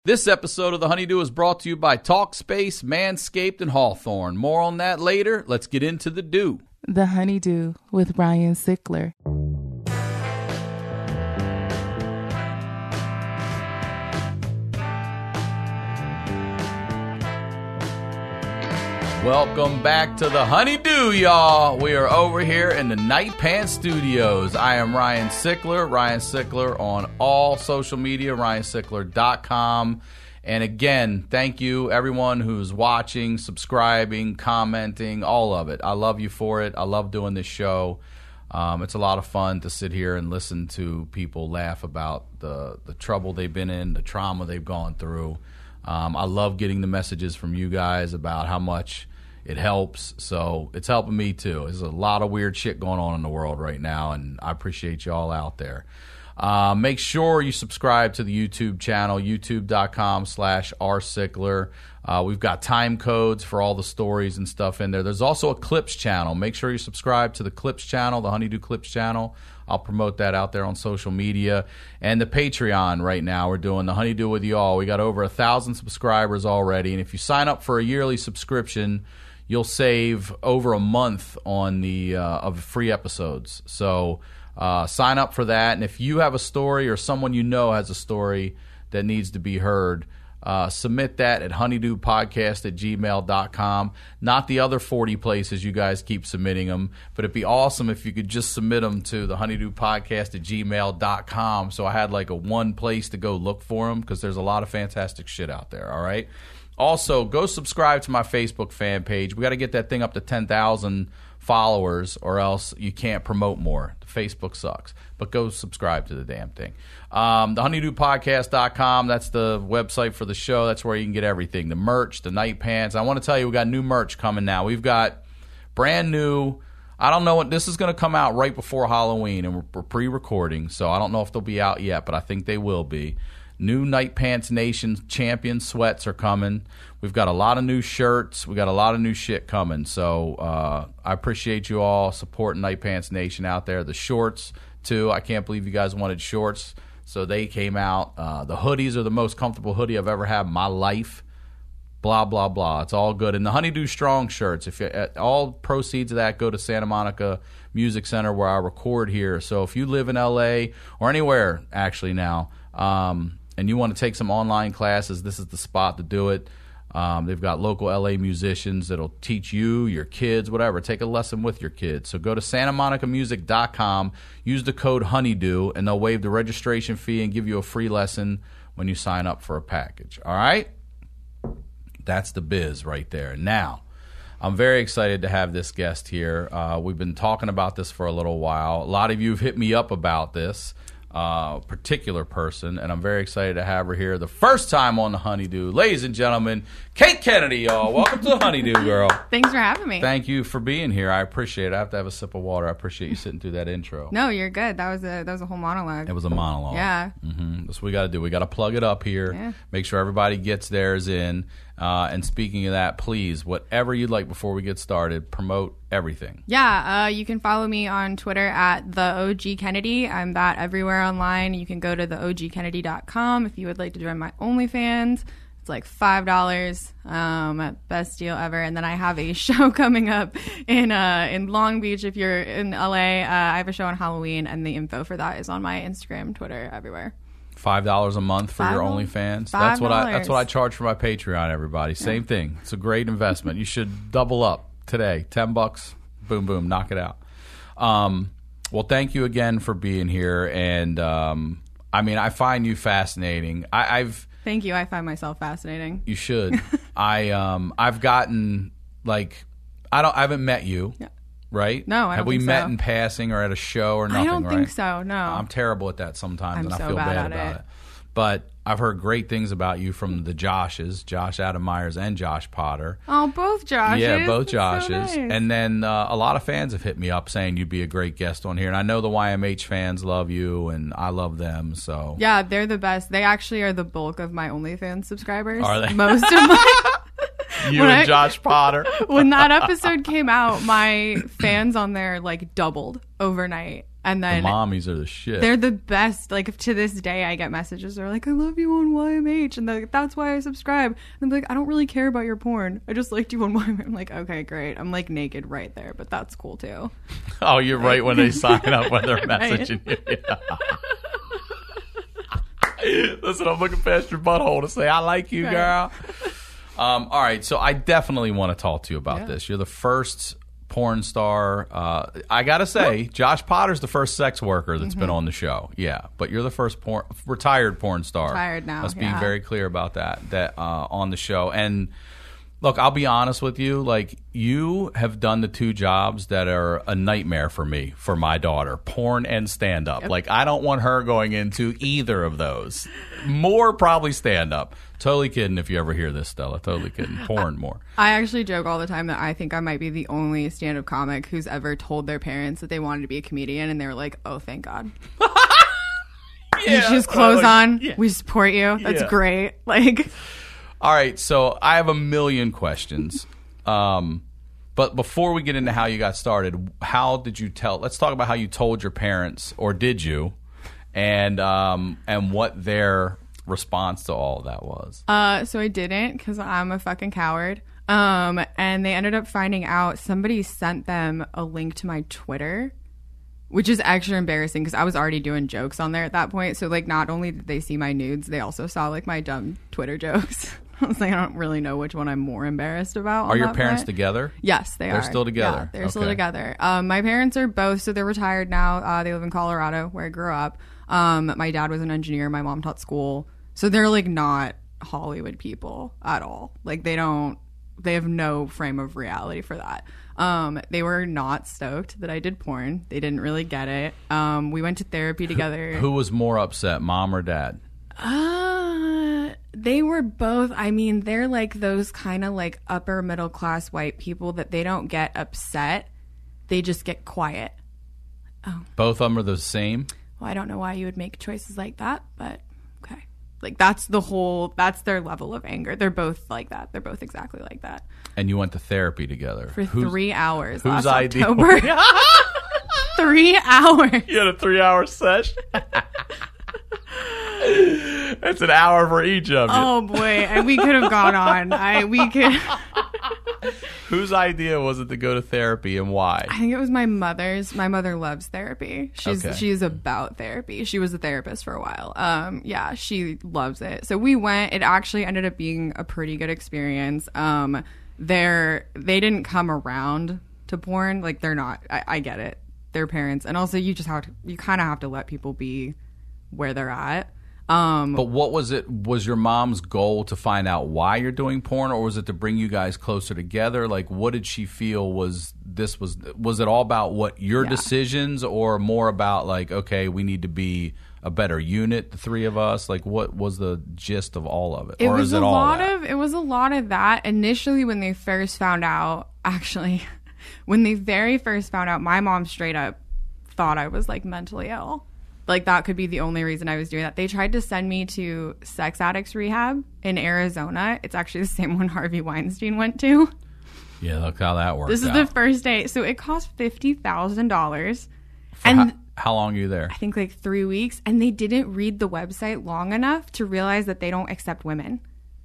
This episode of The Honeydew is brought to you by Talkspace, Manscaped, and Hawthorne. More on that later. Let's get into the do. The Honeydew with Ryan Sickler. Welcome back to The Honeydew, y'all. We are over here in the Night Pants Studios. I am Ryan Sickler on all social media, ryansickler.com. And again, thank you everyone who's watching, subscribing, commenting, all of it. I love you for it. I love doing this show. It's a lot of fun to sit here and listen to people laugh about the trouble they've been in, the trauma they've gone through. I love getting the messages from you guys about how much it helps. So it's helping me too. There's a lot of weird shit going on in the world right now, and I appreciate you all out there. Make sure you subscribe to the YouTube channel, youtube.com/rsickler. We've got time codes for all the stories and stuff in there. There's also a Clips channel. Make sure you subscribe to the Clips channel, the Honeydew Clips channel. I'll promote that out there on social media. And the Patreon right now, we're doing the Honeydew with you all. We got over 1,000 subscribers already. And if you sign up for a yearly subscription, you'll save over a month on the of free episodes. So sign up for that. And if you have a story or someone you know has a story that needs to be heard, submit that at honeydewpodcast@gmail.com. Not the other 40 places you guys keep submitting them, but it'd be awesome if you could just submit them to the honeydewpodcast@gmail.com. So I had like a one place to go look for them, because there's a lot of fantastic shit out there. All right. Also, go subscribe to my Facebook fan page. We got to get that thing up to 10,000 followers, or else you can't promote more. Facebook sucks. But go subscribe to the damn thing. The honeydewpodcast.com, that's the website for the show. That's where you can get everything. The merch, the night pants. I want to tell you, we got new merch coming now. We've got brand new, I don't know what, this is going to come out right before Halloween, and we're pre-recording, so I don't know if they'll be out yet, but I think they will be. New Night Pants Nation champion sweats are coming. We've got a lot of new shirts. We got a lot of new shit coming. So I appreciate you all supporting Night Pants Nation out there. The shorts, too. I can't believe you guys wanted shorts. So they came out. The hoodies are the most comfortable hoodie I've ever had in my life. Blah, blah, blah. It's all good. And the Honeydew Strong shirts, all proceeds of that go to Santa Monica Music Center, where I record here. So if you live in L.A. or anywhere, actually now, and you want to take some online classes, this is the spot to do it. They've got local LA musicians that'll teach you, your kids, whatever. Take a lesson with your kids. So go to SantaMonicaMusic.com, use the code Honeydew, and they'll waive the registration fee and give you a free lesson when you sign up for a package. All right? That's the biz right there. Now, I'm very excited to have this guest here. We've been talking about this for a little while. A lot of you have hit me up about this particular person, and I'm very excited to have her here the first time on the Honeydew. Ladies and gentlemen, Kate Kennedy, y'all. Welcome to the Honeydew, girl. Thanks for having me. Thank you for being here. I appreciate it. I have to have a sip of water. I appreciate you sitting through that intro. No, you're good. That was a whole monologue. It was a monologue. Yeah. That's what we got to do. We got to plug it up here. Yeah. Make sure everybody gets theirs in. And speaking of that, please, whatever you'd like before we get started, promote everything. Yeah, you can follow me on Twitter at the OG Kennedy. I'm that everywhere online. You can go to theogkennedy.com if you would like to join my OnlyFans. It's like $5. Best deal ever. And then I have a show coming up in Long Beach. If you're in LA, I have a show on Halloween, and the info for that is on my Instagram, Twitter, everywhere. $5 a month for your OnlyFans. That's what I charge for my Patreon, everybody. Same thing. It's a great investment. You should double up today. $10. Boom, boom. Knock it out. Well, thank you again for being here. And I mean, I find you fascinating. Thank you. I find myself fascinating. You should. I've gotten like, I haven't met you. Yeah. Right? No, I don't think so. Have we met in passing or at a show or nothing, I don't think so, no. I'm terrible at that sometimes, and I feel bad about it. But I've heard great things about you from the Joshes, Josh Adam Myers and Josh Potter. Oh, both Joshes. Yeah, both Joshes. So nice. And then a lot of fans have hit me up saying you'd be a great guest on here. And I know the YMH fans love you, and I love them. So yeah, they're the best. They actually are the bulk of my OnlyFans subscribers. Are they? Most of my... Josh Potter. When that episode came out, my fans on there like doubled overnight. And then the mommies are the shit. they're the best. Like, to this day, I get messages. They're like, I love you on YMH. And they're like, that's why I subscribe. And I'm like, I don't really care about your porn. I just liked you on YMH. I'm like, okay, great. I'm like naked right there, but that's cool too. Oh, you're right when they sign up when they're messaging you. Yeah. Listen, I'm looking past your butthole to say, I like you, girl. All right, so I definitely want to talk to you about this. You're the first porn star. I gotta say, Josh Potter's the first sex worker that's been on the show. Yeah, but you're the first retired porn star. Retired now. Let's be very clear about that on the show. And look, I'll be honest with you. Like, you have done the two jobs that are a nightmare for me, for my daughter, porn and stand up. Like, I don't want her going into either of those. More probably stand up. Totally kidding if you ever hear this, Stella. Totally kidding. Porn more. I actually joke all the time that I think I might be the only stand-up comic who's ever told their parents that they wanted to be a comedian, and they were like, oh, thank God. You choose clothes on. Yeah. We support you. That's great. Like, all right, so I have a million questions. But before we get into how you got started, how did you tell? Let's talk about how you told your parents, or did you, and what their response to all of that was. So I didn't, because I'm a fucking coward. And they ended up finding out somebody sent them a link to my Twitter, which is extra embarrassing because I was already doing jokes on there at that point. So, like, not only did they see my nudes, they also saw, like, my dumb Twitter jokes. I was like, I don't really know which one I'm more embarrassed about. Are your parents together? Yes, they are. They're still together? Yeah, they're still together. My parents are both, so they're retired now. They live in Colorado, where I grew up. My dad was an engineer. My mom taught school. So they're, like, not Hollywood people at all. Like, they have no frame of reality for that. They were not stoked that I did porn. They didn't really get it. We went to therapy together. Who was more upset, mom or dad? They were both. I mean, they're like those kind of like upper middle class white people that they don't get upset. They just get quiet. Oh. Both of them are the same? Well, I don't know why you would make choices like that, but okay. Like, that's their level of anger. They're both like that. They're both exactly like that. And you went to therapy together. For 3 hours whose last idea? October. 3 hours. You had a 3-hour session? It's an hour for each of you. Oh, boy. And we could have gone on. Whose idea was it to go to therapy, and why? I think it was my mother's. My mother loves therapy. She's about therapy. She was a therapist for a while. Yeah, she loves it. So we went. It actually ended up being a pretty good experience. They didn't come around to porn. Like, they're not. I get it. They're parents, and also you kind of have to let people be where they're at. But what was it? Was your mom's goal to find out why you're doing porn, or was it to bring you guys closer together? Like, what did she feel was it all about what your decisions, or more about like, okay, we need to be a better unit, the three of us? Like, what was the gist of all of it? It was a lot of that. Initially, when they first found out, when they very first found out, my mom straight up thought I was like mentally ill. Like, that could be the only reason I was doing that. They tried to send me to sex addicts rehab in Arizona. It's actually the same one Harvey Weinstein went to. Yeah, look how that worked. This is the first day. So it cost $50,000. And how long are you there? I think like 3 weeks. And they didn't read the website long enough to realize that they don't accept women.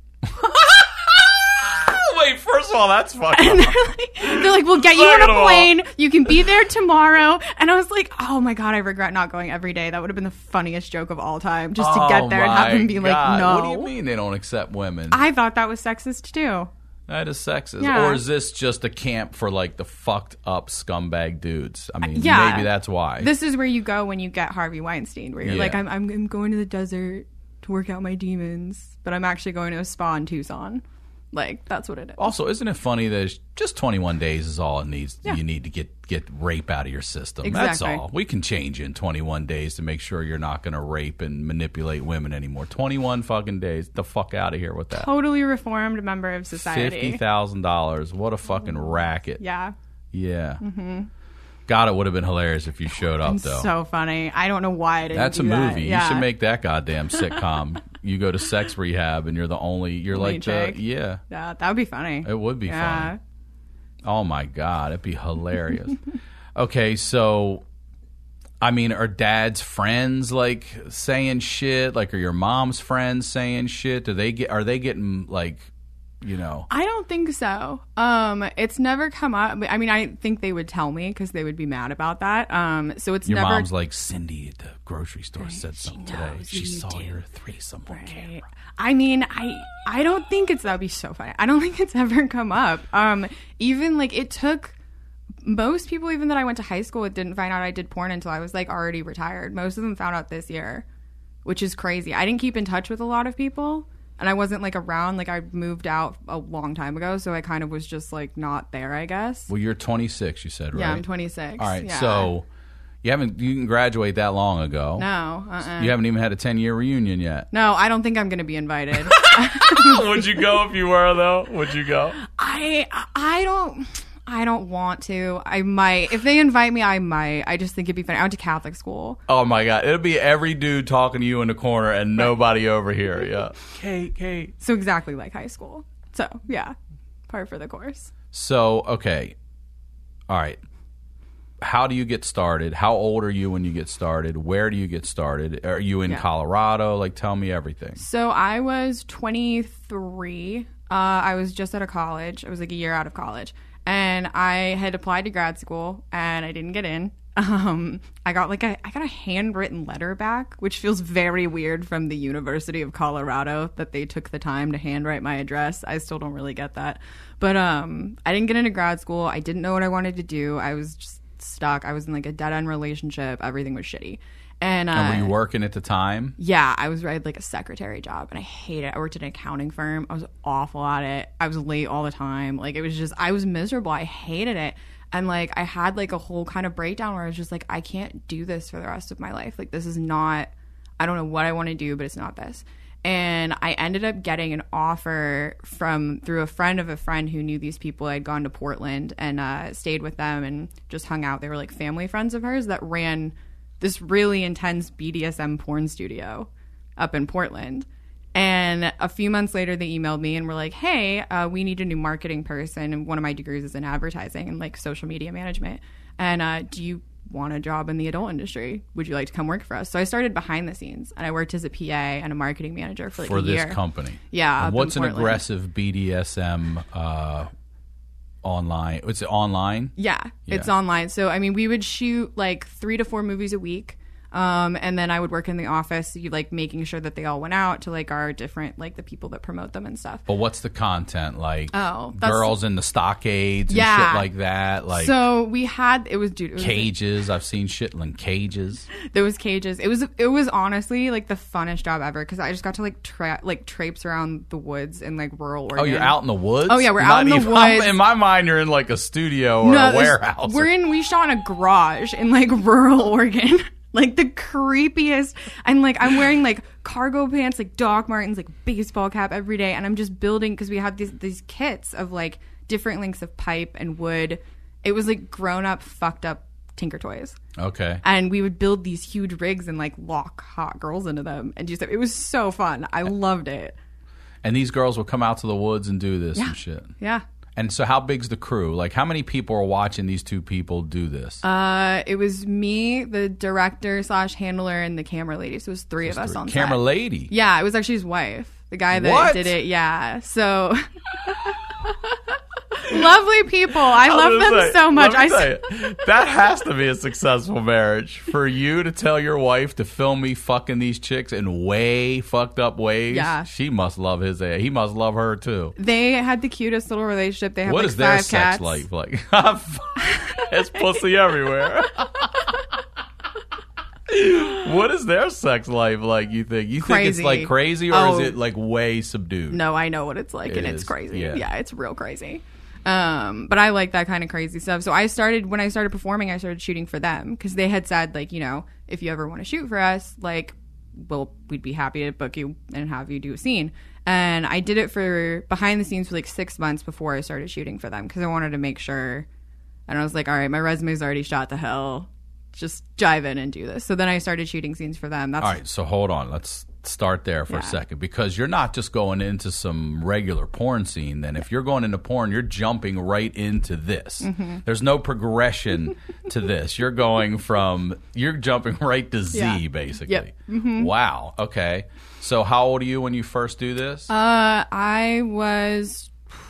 Wait, first of all, that's fucked up. They're like, we'll get you on a plane. You can be there tomorrow. And I was like, oh my God, I regret not going every day. That would have been the funniest joke of all time. Just to get there and have them be like, no. What do you mean they don't accept women? I thought that was sexist too. That is sexist. Yeah. Or is this just a camp for like the fucked up scumbag dudes? I mean, maybe that's why. This is where you go when you get Harvey Weinstein, where you're like, I'm going to the desert to work out my demons, but I'm actually going to a spa in Tucson. Like, that's what it is. Also, isn't it funny that just 21 days is all it needs? Yeah. You need to get rape out of your system. Exactly. That's all. We can change in 21 days to make sure you're not going to rape and manipulate women anymore. 21 fucking days. The fuck out of here with that. Totally reformed member of society. $50,000. What a fucking racket. Yeah. Yeah. Mm-hmm. God, it would have been hilarious if you showed up, though. So funny. I don't know why I didn't That's do a movie. Yeah. You should make that goddamn sitcom. You go to sex rehab and you're like chick. Yeah, that would be funny. It would be funny. Oh my God, it'd be hilarious. Okay, so I mean, are dad's friends like saying shit? Like, are your mom's friends saying shit? Are they getting like, you know? I don't think so. It's never come up. I mean, I think they would tell me because they would be mad about that. So it's Your never. mom's like, Cindy at the grocery store said something today. She saw your threesome on camera. I mean, I don't think that'd be so funny. I don't think it's ever come up. Even like it took most people, even that I went to high school with, didn't find out I did porn until I was like already retired. Most of them found out this year, which is crazy. I didn't keep in touch with a lot of people, and I wasn't like around. Like I moved out a long time ago, so I kind of was just like not there, I guess. Well, you're 26, you said, right? Yeah, I'm 26. All right, yeah. so you didn't graduate that long ago. No, You haven't even had a 10-year reunion yet. No, I don't think I'm going to be invited. Would you go if you were, though? Would you go? I don't want to. I might. If they invite me, I might. I just think it'd be funny. I went to Catholic school. Oh, my God. It'll be every dude talking to you in the corner and nobody over here. Yeah. Kate. So exactly like high school. So, yeah. Par for the course. So, okay. All right. How do you get started? How old are you when you get started? Where do you get started? Are you in Colorado? Like, tell me everything. So I was 23. I was just out of college. I was like a year out of college. And I had applied to grad school, and I didn't get in. I got a handwritten letter back, which feels very weird from the University of Colorado that they took the time to handwrite my address. I still don't really get that. But I didn't get into grad school. I didn't know what I wanted to do. I was just stuck. I was in like a dead-end relationship. Everything was shitty. And were you working at the time? Yeah, I had like a secretary job, and I hated it. I worked at an accounting firm. I was awful at it. I was late all the time. Like, it was just, I was miserable. I hated it. And like, I had like a whole kind of breakdown where I was just like, I can't do this for the rest of my life. Like, this is not, I don't know what I want to do, but it's not this. And I ended up getting an offer through a friend of a friend who knew these people. I'd gone to Portland and stayed with them and just hung out. They were like family friends of hers that ran this really intense BDSM porn studio up in Portland. And a few months later, they emailed me and were like, hey, we need a new marketing person. And one of my degrees is in advertising and like social media management. And do you want a job in the adult industry? Would you like to come work for us? So I started behind the scenes, and I worked as a PA and a marketing manager for like a year. For this company? Yeah. And what's an aggressive BDSM online? Is it online? Yeah, it's online. So, I mean, we would shoot like 3 to 4 movies a week. And then I would work in the office, like making sure that they all went out to like our different, like the people that promote them and stuff. But what's the content? Like that's girls in the stockades and shit like that? Like, so we had, it was cages. I've seen shit in cages. There was cages. It was honestly like the funnest job ever because I just got to like traipse around the woods in like rural Oregon. Oh, you're out in the woods? Oh yeah, we're out in the woods. In my mind, you're in like a studio or a warehouse. We shot in a garage in like rural Oregon. Like the creepiest, and like I'm wearing like cargo pants, like Doc Martens, like baseball cap every day, and I'm just building because we had these kits of like different lengths of pipe and wood. It was like grown up, fucked up Tinker Toys. Okay. And we would build these huge rigs and like lock hot girls into them and do stuff. It was so fun. I loved it. And these girls would come out to the woods and do this and shit. Yeah. And so how big's the crew? Like, how many people are watching these two people do this? It was me, the director / handler, and the camera lady. So it was three of us on set. Camera lady? Yeah, it was actually his wife. The guy that did it. Yeah. So... Lovely people. I love them so much. That has to be a successful marriage for you to tell your wife to film me fucking these chicks in way fucked up ways. Yeah. She must love his ass. He must love her too. They had the cutest little relationship. They have what like is their 5 sex cats. life like? It's pussy everywhere. What is their sex life like, you think? You think it's like crazy or is it like way subdued? No, I know what it's like and it's crazy. Yeah, it's real crazy. But I like that kind of crazy stuff. So when I started performing, I started shooting for them because they had said, like, you know, if you ever want to shoot for us, like, we'd be happy to book you and have you do a scene. And I did it for behind the scenes for like 6 months before I started shooting for them because I wanted to make sure. And I was like, all right, my resume's already shot to hell. Just dive in and do this. So then I started shooting scenes for them. All right, so hold on. Let's start there for a second, because you're not just going into some regular porn scene. Then if you're going into porn, you're jumping right into this. There's no progression to this. You're jumping right to Z, basically. Yep. Wow. Okay. So how old are you when you first do this? I was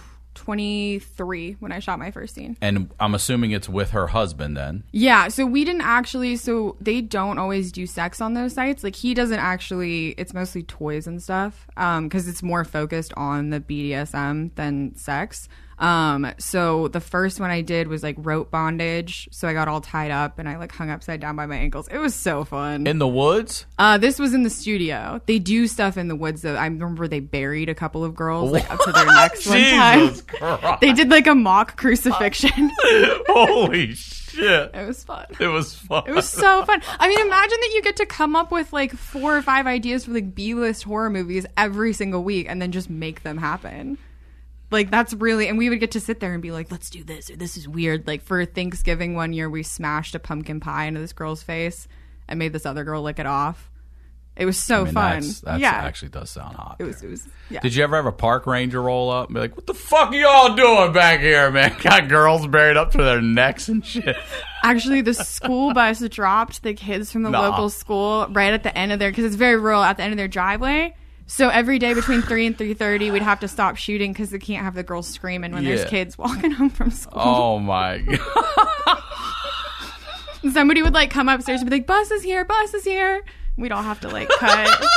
23 when I shot my first scene. And I'm assuming it's with her husband then. Yeah, so we didn't actually, so they don't always do sex on those sites. Like, he doesn't actually, it's mostly toys and stuff, because it's more focused on the BDSM than sex. So the first one I did was like rope bondage. So I got all tied up and I like hung upside down by my ankles. It was so fun. In the woods? This was in the studio. They do stuff in the woods though. I remember they buried a couple of girls like up to their necks one time. Jesus Christ. They did like a mock crucifixion. Holy shit. It was fun. It was fun. It was so fun. I mean, imagine that you get to come up with like 4 or 5 ideas for like B-list horror movies every single week and then just make them happen. Like, that's really, and we would get to sit there and be like, let's do this, or this is weird. Like, for Thanksgiving one year, we smashed a pumpkin pie into this girl's face and made this other girl lick it off. It was so fun. That yeah. actually does sound hot. It was, yeah. Did you ever have a park ranger roll up and be like, what the fuck are y'all doing back here, man? Got girls buried up to their necks and shit. Actually, the school bus dropped the kids from the local school right at the end of their, because it's very rural, at the end of their driveway. So every day between 3 and 3:30, we'd have to stop shooting because they can't have the girls screaming when there's kids walking home from school. Oh, my God. Somebody would, like, come upstairs and be like, bus is here, bus is here. We'd all have to, like, cut.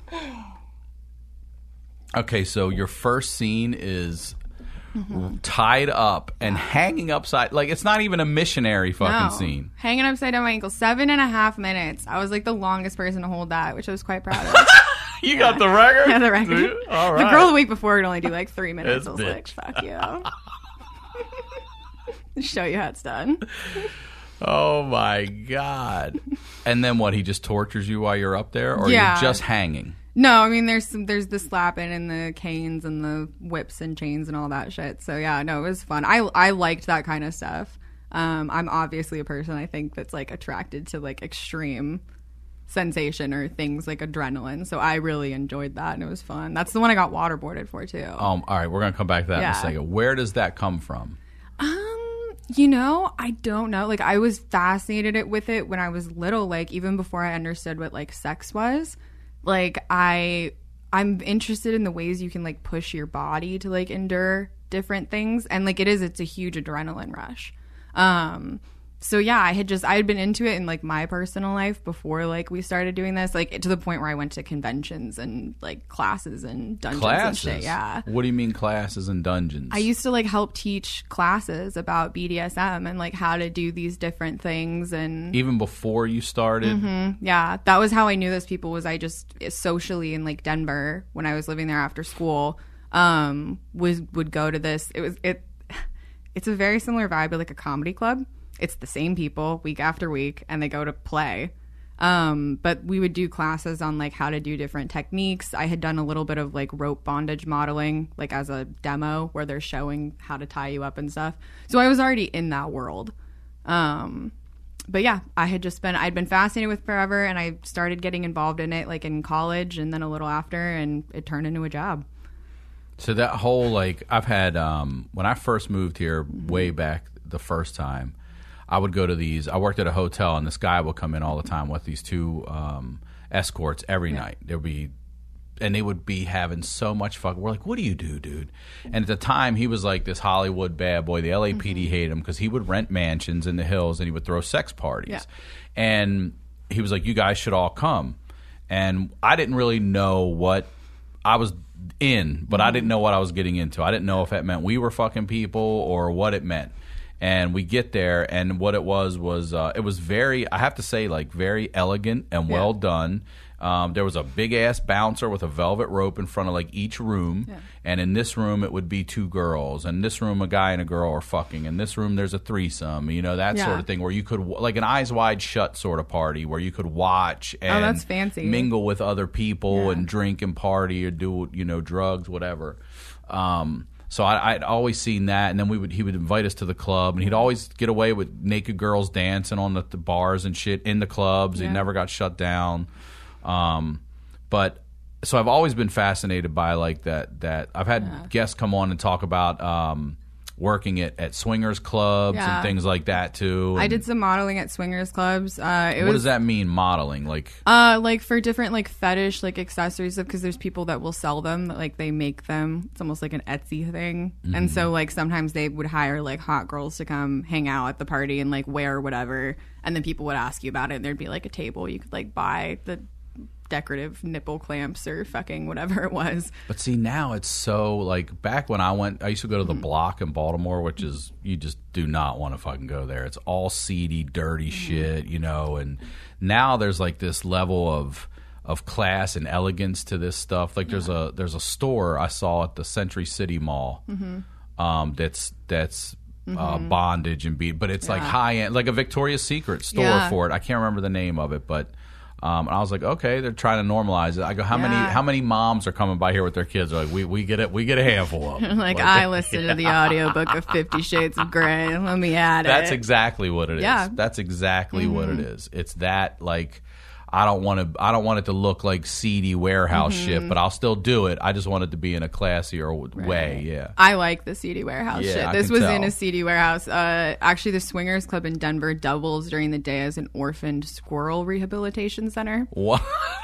Okay, so your first scene is tied up and hanging upside. Like, it's not even a missionary fucking scene. Hanging upside down my ankle. 7.5 minutes. I was, like, the longest person to hold that, which I was quite proud of. You got the record? Yeah, the record. All right. The girl the week before would only do like 3 minutes. This I was like, fuck you. Show you how it's done. Oh, my God. And then what? He just tortures you while you're up there? Or you're just hanging? No, I mean, there's the slapping and the canes and the whips and chains and all that shit. So, yeah, no, it was fun. I liked that kind of stuff. I'm obviously a person, I think, that's, like, attracted to, like, extreme sensation or things like adrenaline. So I really enjoyed that and it was fun. That's the one I got waterboarded for too. All right, we're gonna come back to that in a second. Where does that come from? You know, I don't know. Like, I was fascinated with it when I was little, like even before I understood what like sex was. Like I'm interested in the ways you can like push your body to like endure different things, and like it's a huge adrenaline rush. So yeah, I had been into it in like my personal life before like we started doing this, like to the point where I went to conventions and like classes and dungeons and shit. Yeah. What do you mean classes and dungeons? I used to like help teach classes about BDSM and like how to do these different things. And even before you started? Yeah, that was how I knew those people. Was I just socially in like Denver when I was living there after school, would go to this. It's a very similar vibe to like a comedy club. It's the same people week after week, and they go to play. But we would do classes on like how to do different techniques. I had done a little bit of like rope bondage modeling, like as a demo where they're showing how to tie you up and stuff. So I was already in that world. But yeah, I'd been fascinated with forever, and I started getting involved in it like in college and then a little after, and it turned into a job. So that whole like I've had when I first moved here way back the first time, I would go to these. I worked at a hotel, and this guy would come in all the time with these 2 escorts every night. They would be having so much fun. We're like, "What do you do, dude?" And at the time, he was like this Hollywood bad boy. The LAPD hated him because he would rent mansions in the hills and he would throw sex parties. Yeah. And he was like, "You guys should all come." And I didn't really know what I was in, but I didn't know what I was getting into. I didn't know if it meant we were fucking people or what it meant. And we get there, and what it was it was very, I have to say, like very elegant and well done. There was a big ass bouncer with a velvet rope in front of like each room, and in this room it would be 2 girls, and in this room a guy and a girl are fucking. In this room there's a threesome, that sort of thing, where you could like an Eyes Wide Shut sort of party where you could watch and that's fancy. Mingle with other people and drink and party or do drugs, whatever. So I'd always seen that, and then he would invite us to the club, and he'd always get away with naked girls dancing on the bars and shit in the clubs. He never got shut down. But so I've always been fascinated by like that I've had guests come on and talk about working at swingers clubs and things like that too. I did some modeling at swingers clubs. What does that mean, modeling? Like for different like fetish like accessories, because there's people that will sell them, like they make them. It's almost like an Etsy thing. And so like sometimes they would hire like hot girls to come hang out at the party and like wear whatever, and then people would ask you about it, and there'd be like a table you could like buy the decorative nipple clamps or fucking whatever it was. But see, now it's so like, back when I used to go to the Block in Baltimore, which is, you just do not want to fucking go there. It's all seedy, dirty shit, you know. And now there's like this level of class and elegance to this stuff. Like there's a store I saw at the Century City Mall that's bondage and beat, but it's like high end, like a Victoria's Secret store for it. I can't remember the name of it, but and I was like, okay, they're trying to normalize it. I go, how many moms are coming by here with their kids? They're like, we get a handful of them. Like I listened to the audiobook of 50 Shades of Grey. Let me add it. That's exactly what it is. Yeah. That's exactly what it is. It's that, like, I don't want it to look like seedy warehouse shit, but I'll still do it. I just want it to be in a classier way. Yeah, I like the seedy warehouse shit. This was in a seedy warehouse. Actually, the Swingers Club in Denver doubles during the day as an orphaned squirrel rehabilitation center. What?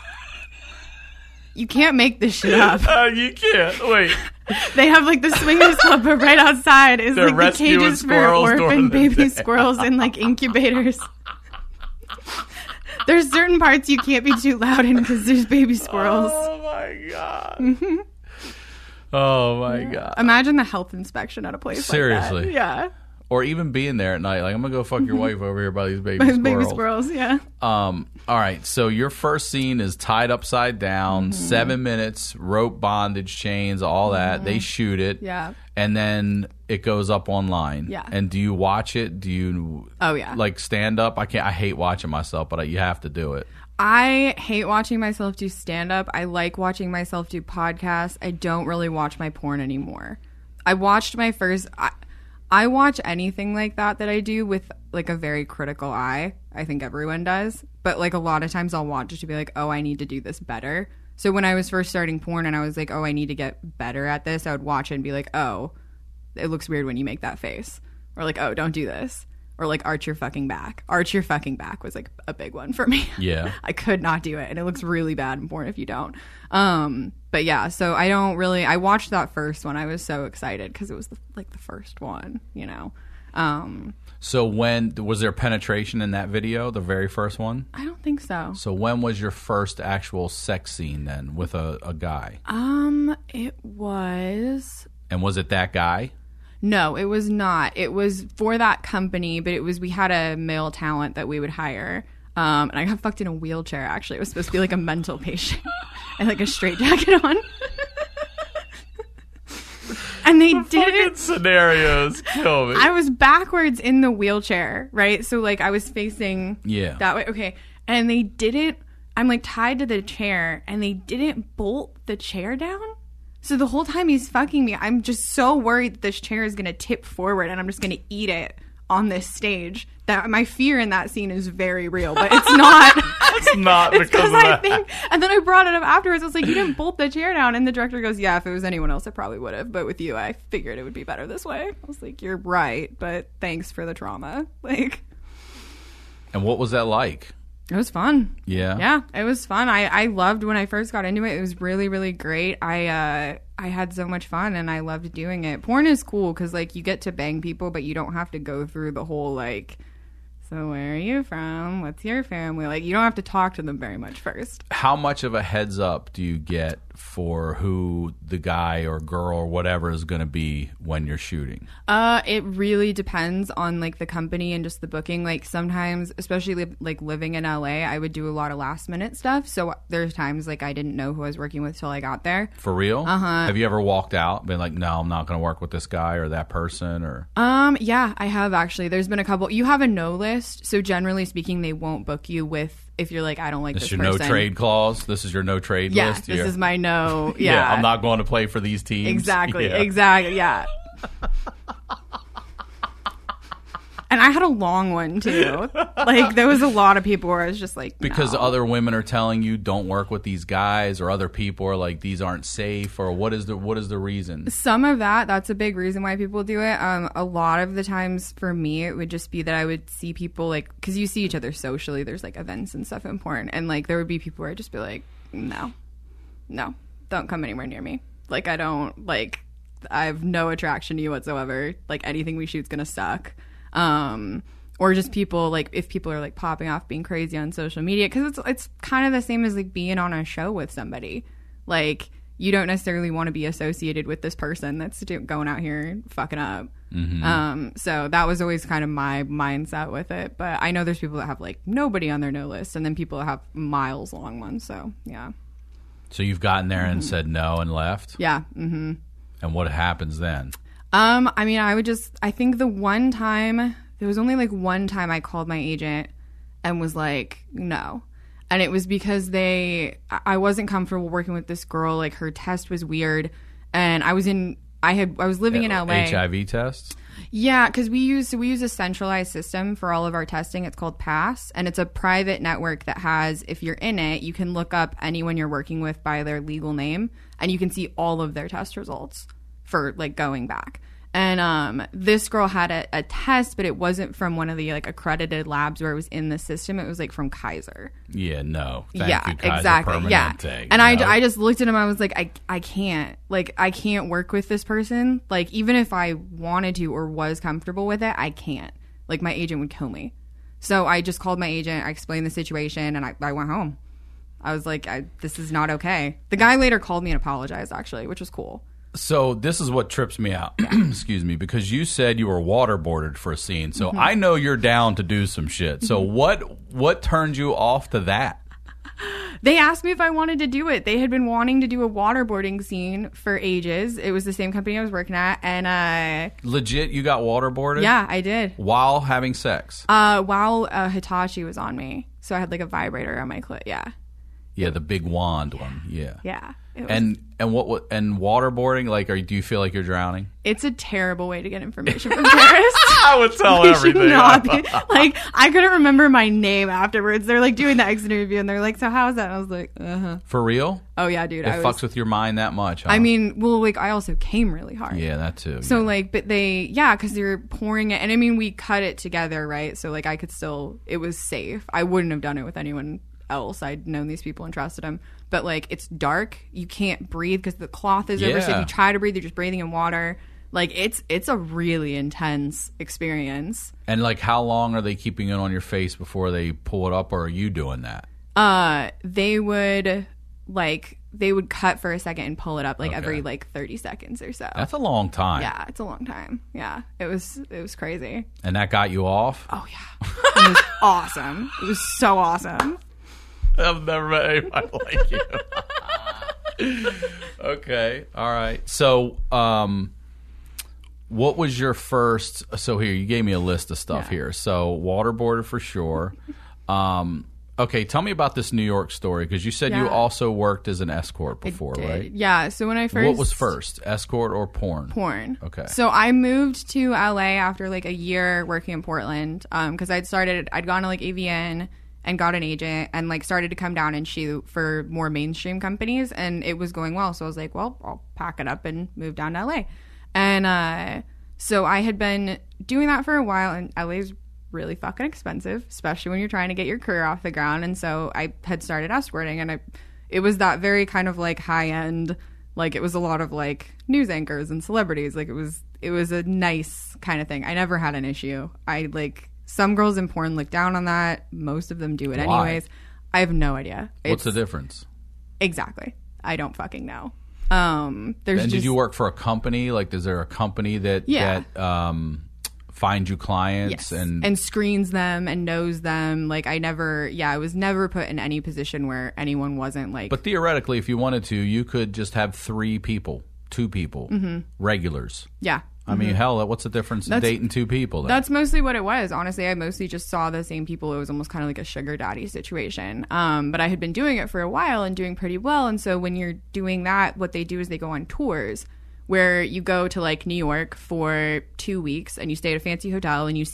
You can't make this shit up. You can't. Wait. They have like the Swingers Club, but right outside is like the cages for orphan baby squirrels in like incubators. There's certain parts you can't be too loud in because there's baby squirrels. Oh my god. Oh my god. Imagine the health inspection at a place Seriously. like that. Yeah. Or even being there at night. Like, I'm going to go fuck your wife over here by these baby By squirrels. baby squirrels, yeah. All right. So your first scene is tied upside down, 7 minutes, rope bondage, chains, all that. They shoot it. Yeah. And then it goes up online. Yeah. And do you watch it? Do you like stand up? I hate watching myself, but you have to do it. I hate watching myself do stand up. I like watching myself do podcasts. I don't really watch my porn anymore. I watched my first I watch anything like that I do with like a very critical eye. I think everyone does. But like a lot of times I'll watch it to be like, oh, I need to do this better. So when I was first starting porn and I was like, oh, I need to get better at this, I would watch it and be like, oh, it looks weird when you make that face. Or like, oh, don't do this. Or like, arch your fucking back. Arch your fucking back was like a big one for me. Yeah. I could not do it. And it looks really bad in porn if you don't. But yeah, so I watched that first one. I was so excited because it was the first one, you know. So when was there penetration in that video, the very first one? I don't think so. So when was your first actual sex scene then with a guy? It was. And was it that guy? No, it was not. It was for that company, but we had a male talent that we would hire. And I got fucked in a wheelchair, actually. It was supposed to be like a mental patient and like a straitjacket on. And they did it. Scenarios kill me. I was backwards in the wheelchair, right? So like I was facing that way. Okay. And they didn't, I'm like tied to the chair and they didn't bolt the chair down. So the whole time he's fucking me, I'm just so worried that this chair is going to tip forward and I'm just going to eat it on this stage. That my fear in that scene is very real, but it's not. It's not because of that. And then I brought it up afterwards. I was like, you didn't bolt the chair down. And the director goes, yeah, if it was anyone else, I probably would have. But with you, I figured it would be better this way. I was like, you're right, but thanks for the trauma. Like, and what was that like? It was fun. Yeah. Yeah, it was fun. I loved when I first got into it. It was really, really great. I had so much fun and I loved doing it. Porn is cool because like you get to bang people, but you don't have to go through the whole like, so where are you from? What's your family? Like you don't have to talk to them very much first. How much of a heads up do you get for who the guy or girl or whatever is going to be when you're shooting? It really depends on like the company and just the booking. Like sometimes, especially like living in LA, I would do a lot of last minute stuff. So there's times like I didn't know who I was working with till I got there. For real? Uh-huh. Have you ever walked out and been like, no, I'm not going to work with this guy or that person? Or yeah, I have actually. There's been a couple. You have a no list, so generally speaking, they won't book you with. If you're like, I don't like this person. This is your no trade clause? This is your no trade list? Yeah, this is my no. Yeah. I'm not going to play for these teams. Exactly. Yeah. Exactly. Yeah. And I had a long one too. Like there was a lot of people where I was just like, because no. other women are telling you don't work with these guys, or other people are like these aren't safe, or what is the reason? Some of that's a big reason why people do it. A lot of the times for me, it would just be that I would see people like, because you see each other socially. There's like events and stuff important, and like there would be people where I'd just be like, no, don't come anywhere near me. Like I don't like. I have no attraction to you whatsoever. Like anything we shoot's gonna suck. Or just people like if people are like popping off being crazy on social media, because it's kind of the same as like being on a show with somebody. Like you don't necessarily want to be associated with this person that's going out here and fucking up. So that was always kind of my mindset with it. But I know there's people that have like nobody on their no list, and then people that have miles long ones. So yeah. So you've gotten there and said no and left? Yeah. And what happens then? I mean, I think there was only like one time I called my agent and was like, no. And it was because I wasn't comfortable working with this girl. Like her test was weird. And I was living in LA. HIV tests? Yeah, because we use a centralized system for all of our testing. It's called PASS, and it's a private network that has, if you're in it, you can look up anyone you're working with by their legal name, and you can see all of their test results for like going back. And this girl had a test, but it wasn't from one of the like accredited labs where it was in the system. It was like from Kaiser. Yeah, no. Thank you, Kaiser exactly. Permanente. And I just looked at him. I was like, I can't. Like, I can't work with this person. Like, even if I wanted to or was comfortable with it, I can't. Like, my agent would kill me. So I just called my agent. I explained the situation, and I went home. I was like, this is not okay. The guy later called me and apologized, actually, which was cool. So this is what trips me out, excuse me, because you said you were waterboarded for a scene. So I know you're down to do some shit. So what turned you off to that? They asked me if I wanted to do it. They had been wanting to do a waterboarding scene for ages. It was the same company I was working at, and legit, you got waterboarded? Yeah, I did. While having sex? While Hitachi was on me, so I had like a vibrator on my clit. Yeah. Yeah, the big wand one. Yeah. Yeah. And waterboarding, like, do you feel like you're drowning? It's a terrible way to get information from Paris. I would tell everything. Like, I couldn't remember my name afterwards. They're like doing the exit interview, and they're like, "So how's that?" And I was like, For real? Oh yeah, dude. It fucks with your mind that much. Huh? I mean, well, like I also came really hard. Yeah, that too. So like, but because they're pouring it, and I mean, we cut it together, right? So like, it was safe. I wouldn't have done it with anyone else. I'd known these people and trusted them. But like, it's dark. You can't breathe because the cloth is over. So if you try to breathe, you're just breathing in water. Like, it's a really intense experience. And like, how long are they keeping it on your face before they pull it up, or are you doing that? They would cut for a second and pull it up every like 30 seconds or so. That's a long time. Yeah, it's a long time. Yeah, it was crazy. And that got you off? Oh yeah, it was awesome. It was so awesome. I've never met anybody like you. Okay. All right. So, what was your first? So here, you gave me a list of stuff here. So waterboarded for sure. Okay, tell me about this New York story, because you said you also worked as an escort before, right? Yeah. So when I first, what was first, escort or porn? Porn. Okay. So I moved to LA after like a year working in Portland, because I'd gone to like AVN and got an agent and like started to come down and shoot for more mainstream companies, and it was going well. So I was like, well, I'll pack it up and move down to LA. And so I had been doing that for a while, and LA's really fucking expensive, especially when you're trying to get your career off the ground. And so I had started escorting, and it was that very kind of like high end, like it was a lot of like news anchors and celebrities. Like it was a nice kind of thing. I never had an issue. Some girls in porn look down on that. Most of them do it anyways. I have no idea. What's the difference? Exactly. I don't fucking know. Did you work for a company? Like, is there a company that finds you clients and screens them and knows them? Like, I was never put in any position where anyone wasn't like. But theoretically, if you wanted to, you could just have 2 people, regulars. Yeah. I mean, hell, what's the difference in dating 2 people then? That's mostly what it was. Honestly, I mostly just saw the same people. It was almost kind of like a sugar daddy situation. But I had been doing it for a while and doing pretty well. And so when you're doing that, what they do is they go on tours where you go to like New York for 2 weeks and you stay at a fancy hotel and you see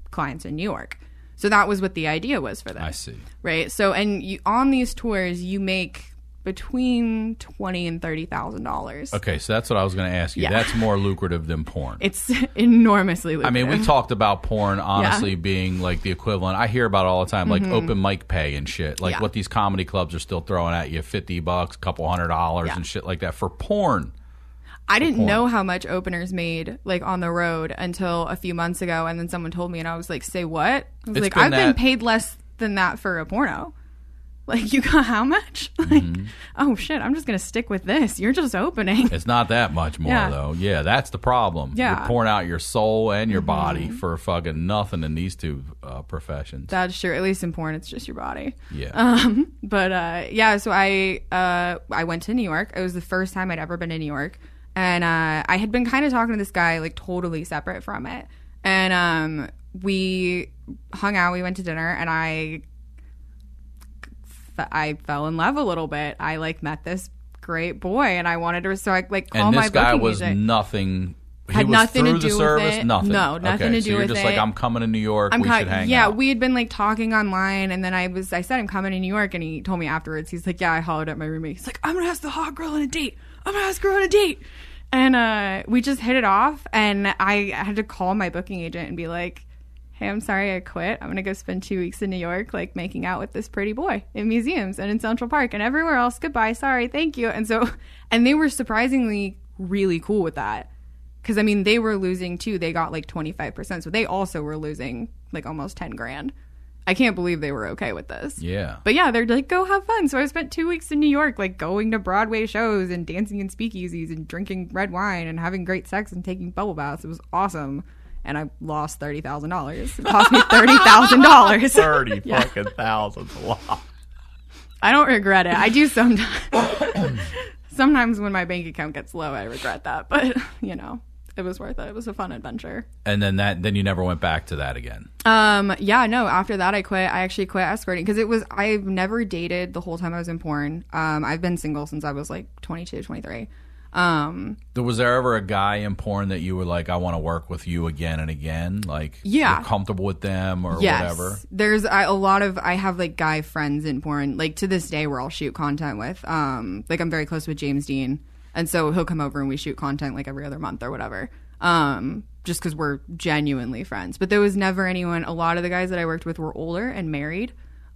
clients in New York. So that was what the idea was for them. I see. Right. So, and on these tours, you make between $20,000 and $30,000. Okay, so that's what I was going to ask you. Yeah. That's more lucrative than porn. It's enormously lucrative. I mean, we talked about porn honestly being like the equivalent. I hear about it all the time, like open mic pay and shit. Like what these comedy clubs are still throwing at you, $50, a couple $100 and shit like that for porn. I didn't know how much openers made like on the road until a few months ago, and then someone told me, and I was like, "Say what?" I was like, "I've been paid less than that for a porno." Like, you got how much? Like, oh shit, I'm just gonna stick with this. You're just opening. It's not that much more though. Yeah, that's the problem. Yeah. You're pouring out your soul and your body for fucking nothing in these two professions. That's true. At least in porn, it's just your body. Yeah. So I went to New York. It was the first time I'd ever been to New York. And I had been kind of talking to this guy, like, totally separate from it. And we hung out. We went to dinner, and I fell in love a little bit. I, like, met this great boy, and I wanted to. So I, like, called my booking agent. And this guy was nothing. Had was nothing through to do the service, with it. Nothing. No, nothing to do so you're with just it. like, I'm coming to New York. We should hang out. Yeah, we had been like talking online, and then I said I'm coming to New York, and he told me afterwards. He's like, yeah, I hollered at my roommate. He's like, I'm gonna ask the hot girl on a date. I'm gonna ask her on a date. And we just hit it off, and I had to call my booking agent and be like, hey, I'm sorry I quit. I'm going to go spend 2 weeks in New York, like, making out with this pretty boy in museums and in Central Park and everywhere else. Goodbye. Sorry. Thank you. And they were surprisingly really cool with that. Because, I mean, they were losing, too. They got, like, 25%. So they also were losing, like, almost $10,000. I can't believe they were okay with this. Yeah. But yeah, they're like, go have fun. So I spent 2 weeks in New York, like, going to Broadway shows and dancing in speakeasies and drinking red wine and having great sex and taking bubble baths. It was awesome. And I lost $30,000. It cost me $30,000. 30 fucking thousand. Wow. I don't regret it. I do sometimes. Sometimes when my bank account gets low, I regret that. But, you know, it was worth it. It was a fun adventure. And then you never went back to that again. Yeah, no. After that, I quit. I actually quit escorting because I've never dated the whole time I was in porn. I've been single since I was like 22, 23. Was there ever a guy in porn that you were like, I want to work with you again and again? Like, yeah, you're comfortable with them or yes. whatever? There's I have like guy friends in porn. Like to this day, where I'll shoot content with. Like I'm very close with James Dean. And so he'll come over and we shoot content like every other month or whatever. Just because we're genuinely friends. But there was never anyone. A lot of the guys that I worked with were older and married.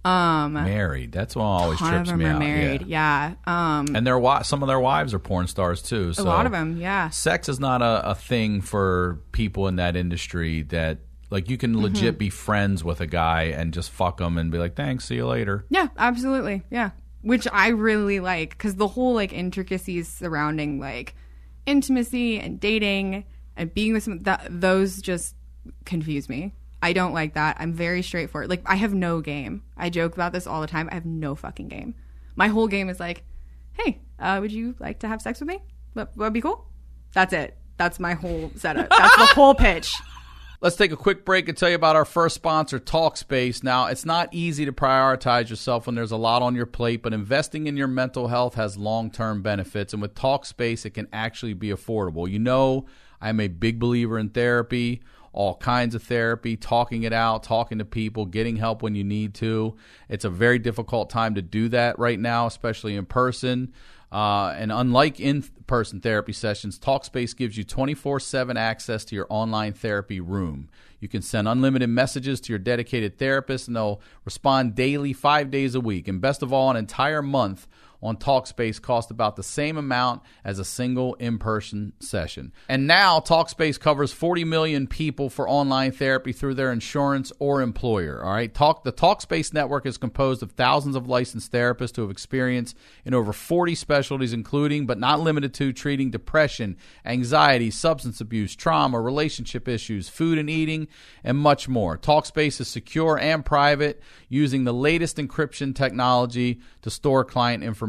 Married. That's what always trips me out. Married. Yeah. And some of their wives are porn stars too. So a lot of them. Yeah. Sex is not a thing for people in that industry that. Like, you can legit be friends with a guy and just fuck them and be like, thanks, see you later. Yeah, absolutely. Yeah. Which I really like, because the whole, like, intricacies surrounding, like, intimacy and dating and being with someone, those just confuse me. I don't like that. I'm very straightforward. Like, I have no game. I joke about this all the time. I have no fucking game. My whole game is like, hey, would you like to have sex with me? Would be cool? That's it. That's my whole setup. That's the whole pitch. Let's take a quick break and tell you about our first sponsor, Talkspace. Now, it's not easy to prioritize yourself when there's a lot on your plate, but investing in your mental health has long-term benefits, and with Talkspace, it can actually be affordable. You know, I'm a big believer in therapy, all kinds of therapy, talking it out, talking to people, getting help when you need to. It's a very difficult time to do that right now, especially in person. And unlike in-person therapy sessions, Talkspace gives you 24/7 access to your online therapy room. You can send unlimited messages to your dedicated therapist, and they'll respond daily, 5 days a week. And best of all, an entire month on Talkspace costs about the same amount as a single in-person session. And now Talkspace covers 40 million people for online therapy through their insurance or employer. All right, the Talkspace network is composed of thousands of licensed therapists who have experience in over 40 specialties, including but not limited to treating depression, anxiety, substance abuse, trauma, relationship issues, food and eating, and much more. Talkspace is secure and private, using the latest encryption technology to store client information.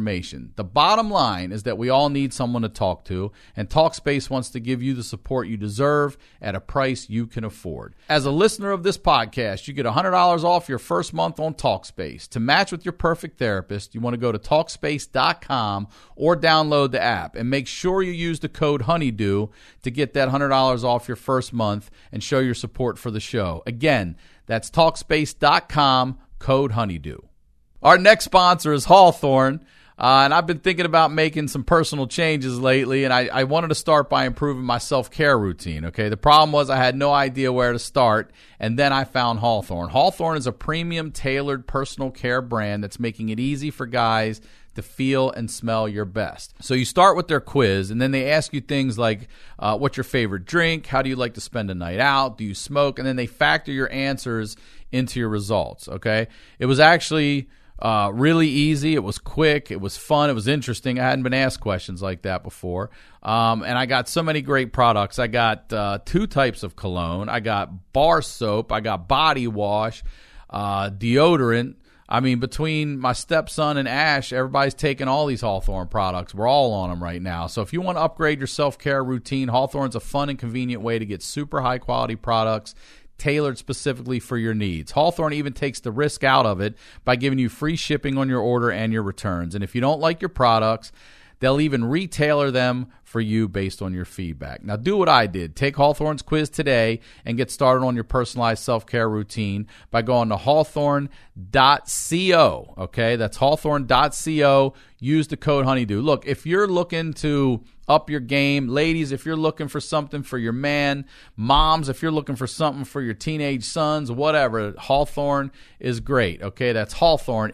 information. The bottom line is that we all need someone to talk to, and Talkspace wants to give you the support you deserve at a price you can afford. As a listener of this podcast, you get $100 off your first month on Talkspace. To match with your perfect therapist, you want to go to Talkspace.com or download the app, and make sure you use the code HONEYDEW to get that $100 off your first month and show your support for the show. Again, that's Talkspace.com, code HONEYDEW. Our next sponsor is Hawthorne, and I've been thinking about making some personal changes lately, and I wanted to start by improving my self-care routine, okay? The problem was I had no idea where to start, and then I found Hawthorne. Hawthorne is a premium tailored personal care brand that's making it easy for guys to feel and smell your best. So you start with their quiz, and then they ask you things like, what's your favorite drink? How do you like to spend a night out? Do you smoke? And then they factor your answers into your results, okay? It was actually really easy. It was quick. It was fun. It was interesting. I hadn't been asked questions like that before. And I got so many great products. I got 2 types of cologne. I got bar soap. I got body wash, deodorant. I mean, between my stepson and Ash, everybody's taking all these Hawthorne products. We're all on them right now. So if you want to upgrade your self-care routine, Hawthorne's a fun and convenient way to get super high-quality products tailored specifically for your needs. Hawthorne even takes the risk out of it by giving you free shipping on your order and your returns. And if you don't like your products, they'll even retailer them for you based on your feedback. Now, do what I did. Take Hawthorne's quiz today and get started on your personalized self-care routine by going to hawthorne.co. Okay, that's hawthorne.co. Use the code HONEYDEW. Look, if you're looking to up your game, ladies, if you're looking for something for your man, moms, if you're looking for something for your teenage sons, whatever, Hawthorne is great. Okay, that's Hawthorne,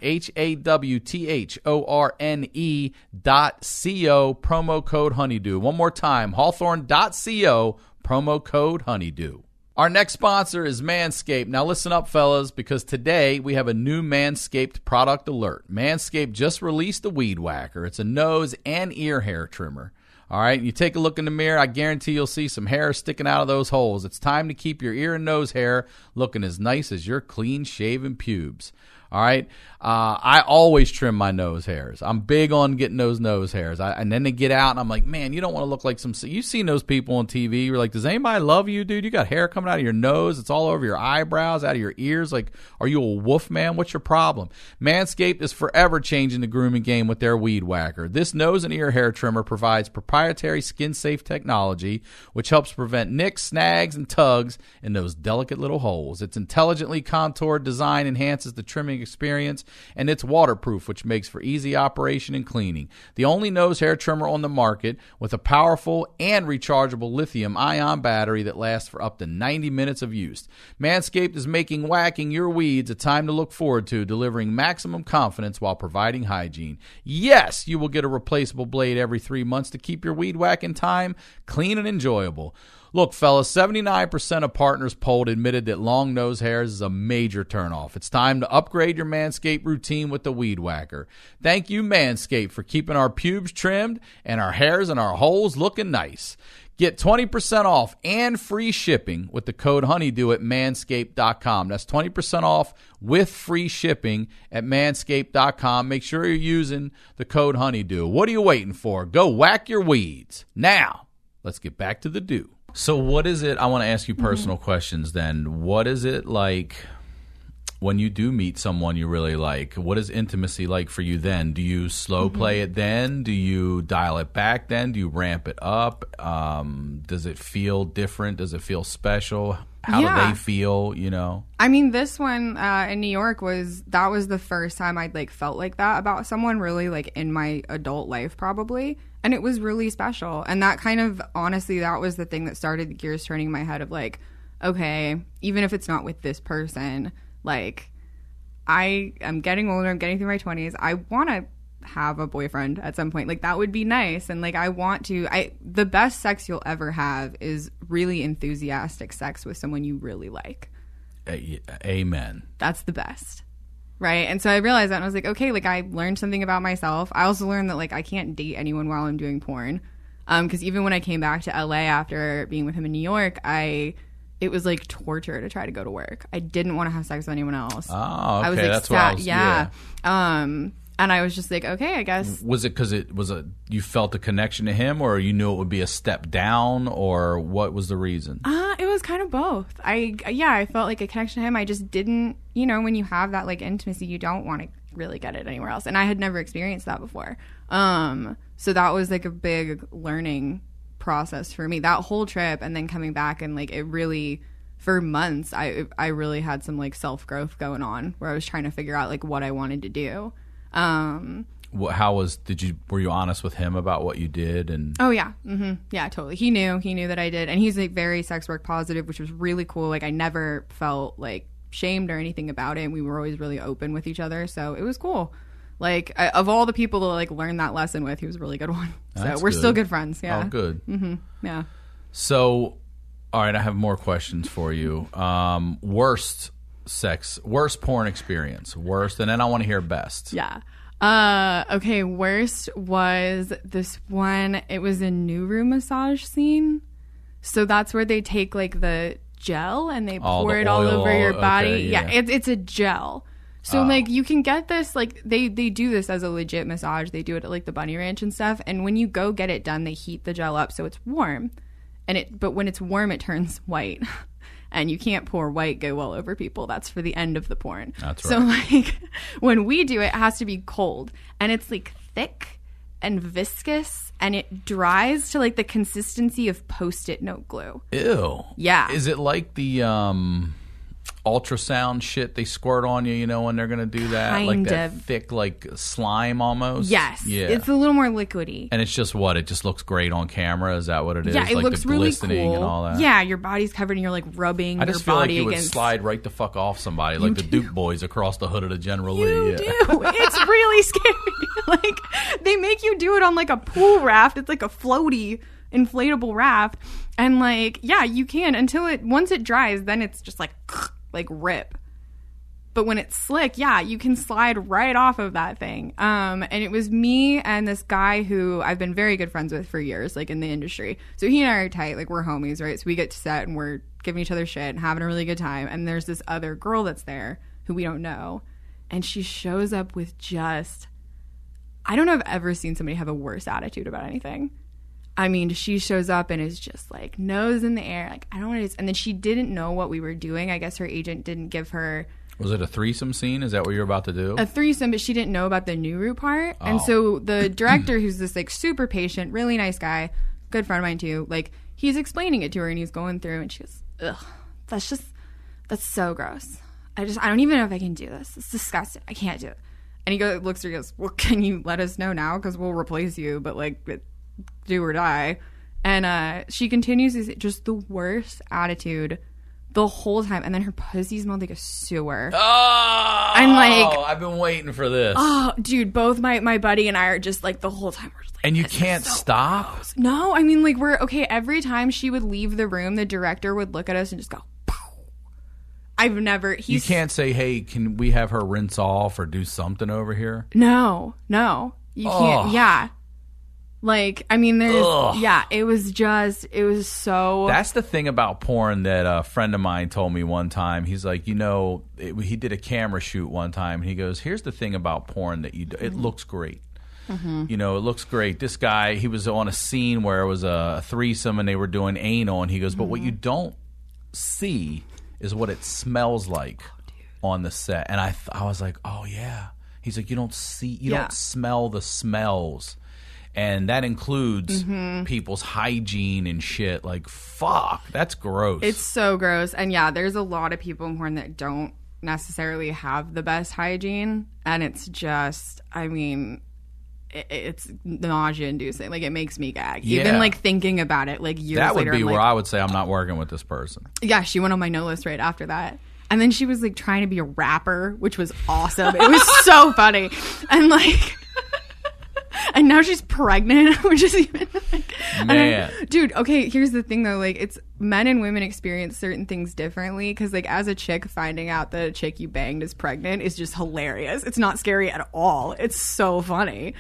HAWTHORNE.co, promo code HONEYDEW. One more time, hawthorne.co, promo code HONEYDEW. Our next sponsor is Manscaped. Now listen up, fellas, because today we have a new Manscaped product alert. Manscaped just released the Weed Whacker. It's a nose and ear hair trimmer. All right, you take a look in the mirror, I guarantee you'll see some hair sticking out of those holes. It's time to keep your ear and nose hair looking as nice as your clean-shaven pubes. All right, I always trim my nose hairs. I'm big on getting those nose hairs. And then they get out, and I'm like, man, you don't want to look like some. You've seen those people on TV. You're like, does anybody love you, dude? You got hair coming out of your nose. It's all over your eyebrows, out of your ears. Like, are you a wolf man? What's your problem? Manscaped is forever changing the grooming game with their Weed Whacker. This nose and ear hair trimmer provides proprietary skin-safe technology, which helps prevent nicks, snags, and tugs in those delicate little holes. Its intelligently contoured design enhances the trimming experience, and it's waterproof, which makes for easy operation and cleaning. The only nose hair trimmer on the market with a powerful and rechargeable lithium-ion battery that lasts for up to 90 minutes of use. Manscaped is making whacking your weeds a time to look forward to, delivering maximum confidence while providing hygiene. Yes, you will get a replaceable blade every 3 months to keep your weed whacking time clean and enjoyable. Look, fellas, 79% of partners polled admitted that long nose hairs is a major turnoff. It's time to upgrade your Manscaped routine with the Weed Whacker. Thank you, Manscaped, for keeping our pubes trimmed and our hairs and our holes looking nice. Get 20% off and free shipping with the code HONEYDEW at manscaped.com. That's 20% off with free shipping at manscaped.com. Make sure you're using the code HONEYDEW. What are you waiting for? Go whack your weeds. Now, let's get back to the do. So what is it, I want to ask you personal questions then. What is it like when you do meet someone you really like? What is intimacy like for you then? Do you slow play it then? Do you dial it back then? Do you ramp it up? Does it feel different? Does it feel special? How do they feel, you know? I mean, this one in New York was the first time I'd like felt like that about someone really like in my adult life probably. And it was really special. And that kind of, honestly, that was the thing that started the gears turning in my head of like, okay, even if it's not with this person, like I am getting older, I'm getting through my 20s. I want to have a boyfriend at some point. Like that would be nice. And like the best sex you'll ever have is really enthusiastic sex with someone you really like. Amen. That's the best. Right. And so I realized that and I was like, okay, like I learned something about myself. I also learned that like I can't date anyone while I'm doing porn. Because even when I came back to LA after being with him in New York, it was like torture to try to go to work. I didn't want to have sex with anyone else. Oh, okay. I was like, that's what I was, yeah. And I was just like, okay, I guess. Was it because you felt a connection to him, or you knew it would be a step down, or what was the reason? It was kind of both. I felt like a connection to him. I just didn't, when you have that like intimacy, you don't want to really get it anywhere else. And I had never experienced that before. So that was like a big learning process for me, that whole trip, and then coming back, and like it really, for months, I really had some like self-growth going on where I was trying to figure out like what I wanted to do. Were you honest with him about what you did? And oh yeah, yeah, totally. He knew that I did, and he's like very sex work positive, which was really cool. Like I never felt like shamed or anything about it. We were always really open with each other, so it was cool. Like of all the people to like learn that lesson with, he was a really good one. So we're still good friends. Yeah. Oh, good. Yeah. So, all right, I have more questions for you. Worst porn experience, and then I want to hear best. Yeah. Okay, worst was this one. It was a Nuru massage scene. So that's where they take like the gel and they pour it all over your body. Okay, yeah. It's a gel. So like you can get this, like they do this as a legit massage. They do it at like the Bunny Ranch and stuff. And when you go get it done, they heat the gel up so it's warm. But when it's warm, it turns white. And you can't pour white goo all over people. That's for the end of the porn. That's right. So like when we do it, it has to be cold. And it's like thick and viscous, and it dries to like the consistency of Post-it note glue. Ew. Yeah. Is it like the ultrasound shit they squirt on you, when they're gonna do that? Kind like that of. thick, like slime almost? Yes. Yeah. It's a little more liquidy. And it's just what? It just looks great on camera? Is that what it is? Yeah, it like looks the really glistening cool. and all that? Yeah, your body's covered and you're like rubbing your body against... I just feel like you would slide right the fuck off somebody, like the Duke boys across the hood of the General Lee. You do. It's really scary. Like, they make you do it on like a pool raft. It's like a floaty inflatable raft. And like, yeah, you can once it dries, then it's just like rip. But when it's slick, yeah, you can slide right off of that thing. And it was me and this guy who I've been very good friends with for years, like in the industry. So he and I are tight, like we're homies, right? So we get to set and we're giving each other shit and having a really good time. And there's this other girl that's there who we don't know. And she shows up with I don't know if I've ever seen somebody have a worse attitude about anything. I mean, she shows up and is just like nose in the air. Like, I don't know what it is. And then she didn't know what we were doing. I guess her agent didn't give her... Was it a threesome scene? Is that what you're about to do? A threesome, but she didn't know about the Nuru part. Oh. And so the director, who's this like super patient, really nice guy, good friend of mine too, like he's explaining it to her and he's going through and she goes, ugh, that's so gross. I don't even know if I can do this. It's disgusting. I can't do it. And he looks at her and goes, well, can you let us know now? Because we'll replace you, but like do or die. And she continues just the worst attitude the whole time, and then her pussy smelled like a sewer. Oh, I'm like, I've been waiting for this. Oh, dude, both my buddy and I are just like the whole time we're just like, and you can't stop. Gross. No, I mean like we're okay. Every time she would leave the room, the director would look at us and just go, pow. I've never. You can't say, hey, can we have her rinse off or do something over here? No, you can't. Yeah. Like, I mean, it was so... That's the thing about porn that a friend of mine told me one time. He's like, he did a camera shoot one time, and he goes, here's the thing about porn that it looks great. Mm-hmm. It looks great. This guy, he was on a scene where it was a threesome, and they were doing anal, and he goes, but what you don't see is what it smells like on the set. And I was like, oh, yeah. He's like, you don't smell the smells. And that includes people's hygiene and shit. Like, fuck, that's gross. It's so gross. And yeah, there's a lot of people in porn that don't necessarily have the best hygiene. And it's just, I mean, it's nausea-inducing. Like, it makes me gag. Yeah. Even, like, thinking about it, like, years later. That would be where I would say I'm not working with this person. Yeah, she went on my no list right after that. And then she was, like, trying to be a rapper, which was awesome. It was so funny. And, like... And now she's pregnant, which is even like, man, dude. Okay, here's the thing though. Like, it's men and women experience certain things differently. Because like, as a chick, finding out that a chick you banged is pregnant is just hilarious. It's not scary at all. It's so funny.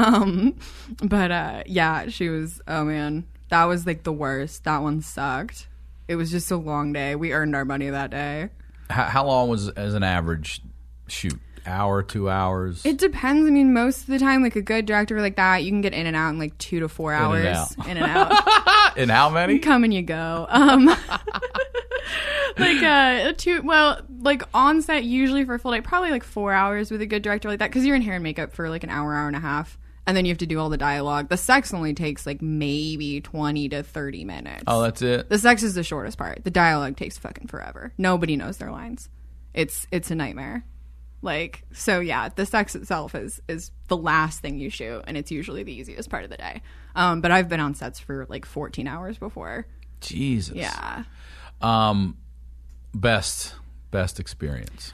But yeah, she was. Oh man, that was like the worst. That one sucked. It was just a long day. We earned our money that day. How long was as an average shoot? hour, 2 hours? It depends. I mean, most of the time, like a good director like that, you can get in and out in like 2 to 4 hours. In and out. In how many? Come and you go. Like on set usually for a full day, probably like 4 hours with a good director like that, because you're in hair and makeup for like an hour and a half, and then you have to do all the dialogue. The sex only takes like maybe 20 to 30 minutes. Oh, that's it? The sex is the shortest part. The dialogue takes fucking forever. Nobody knows their lines. It's a nightmare. Like, so yeah, the sex itself is the last thing you shoot, and it's usually the easiest part of the day. But I've been on sets for like 14 hours before. Jesus. Yeah. Best experience.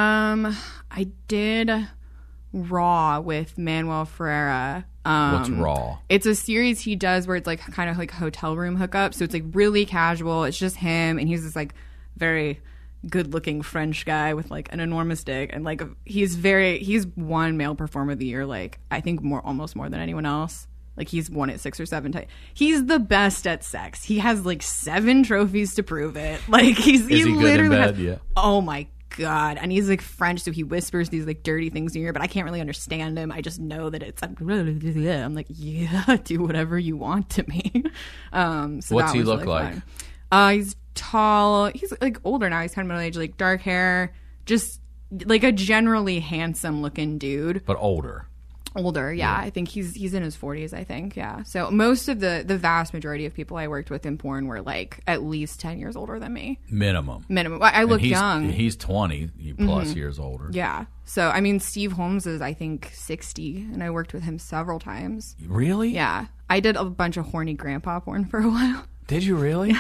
I did Raw with Manuel Ferreira. What's Raw? It's a series he does where it's like kind of like hotel room hookup. So it's like really casual. It's just him, and he's this like very good-looking French guy with like an enormous dick, and like he's won male performer of the year, like I think almost more than anyone else. Like he's won it 6 or 7 times. He's the best at sex. He has like 7 trophies to prove it. Like he literally has. Yeah. Oh my God. And he's like French, so he whispers these like dirty things in your ear, but I can't really understand him. I just know that I'm like, yeah, do whatever you want to me. So what's he look like? He's tall. He's like older now. He's kind of middle age, like dark hair, just like a generally handsome looking dude. But older. Older, yeah. I think he's in his 40s, I think, yeah. So most of the vast majority of people I worked with in porn were like at least 10 years older than me. Minimum. I look he's young. He's 20 plus years older. Yeah. So, I mean, Steve Holmes is, I think, 60, and I worked with him several times. Really? Yeah. I did a bunch of horny grandpa porn for a while. Did you really?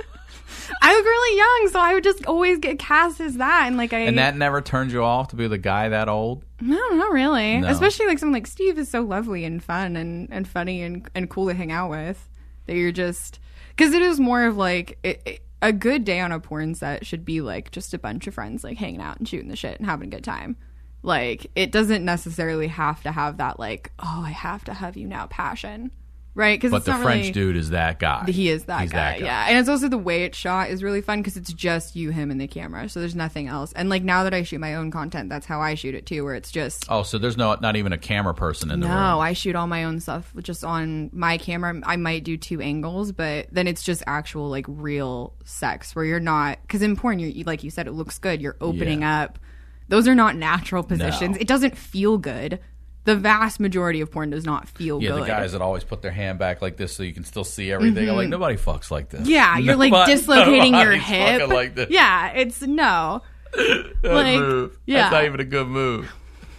I was really young, so I would just always get cast as that, and that never turned you off to be the guy that old? No, not really. No. Especially like someone like Steve is so lovely and fun and funny and cool to hang out with, that you're just, because it is more of like a good day on a porn set should be like just a bunch of friends like hanging out and shooting the shit and having a good time. Like it doesn't necessarily have to have that like, oh, I have to have you now passion. Right, because but the French dude is that guy. He is that He's guy. that guy. Yeah, and it's also the way it's shot is really fun because it's just you, him, and the camera. So there's nothing else. And like now that I shoot my own content, that's how I shoot it too, where it's just. Oh, so there's not even a camera person in the room. No, I shoot all my own stuff just on my camera. I might do 2 angles, but then it's just actual like real sex where you're not, because in porn, you like you said, it looks good. You're opening up. Those are not natural positions. No. It doesn't feel good. The vast majority of porn does not feel good. Yeah, the guys that always put their hand back like this so you can still see everything. I'm like, nobody fucks like this. Yeah, you're like dislocating your hip. Like this. Yeah, it's no. Like, move. Yeah. That's not even a good move.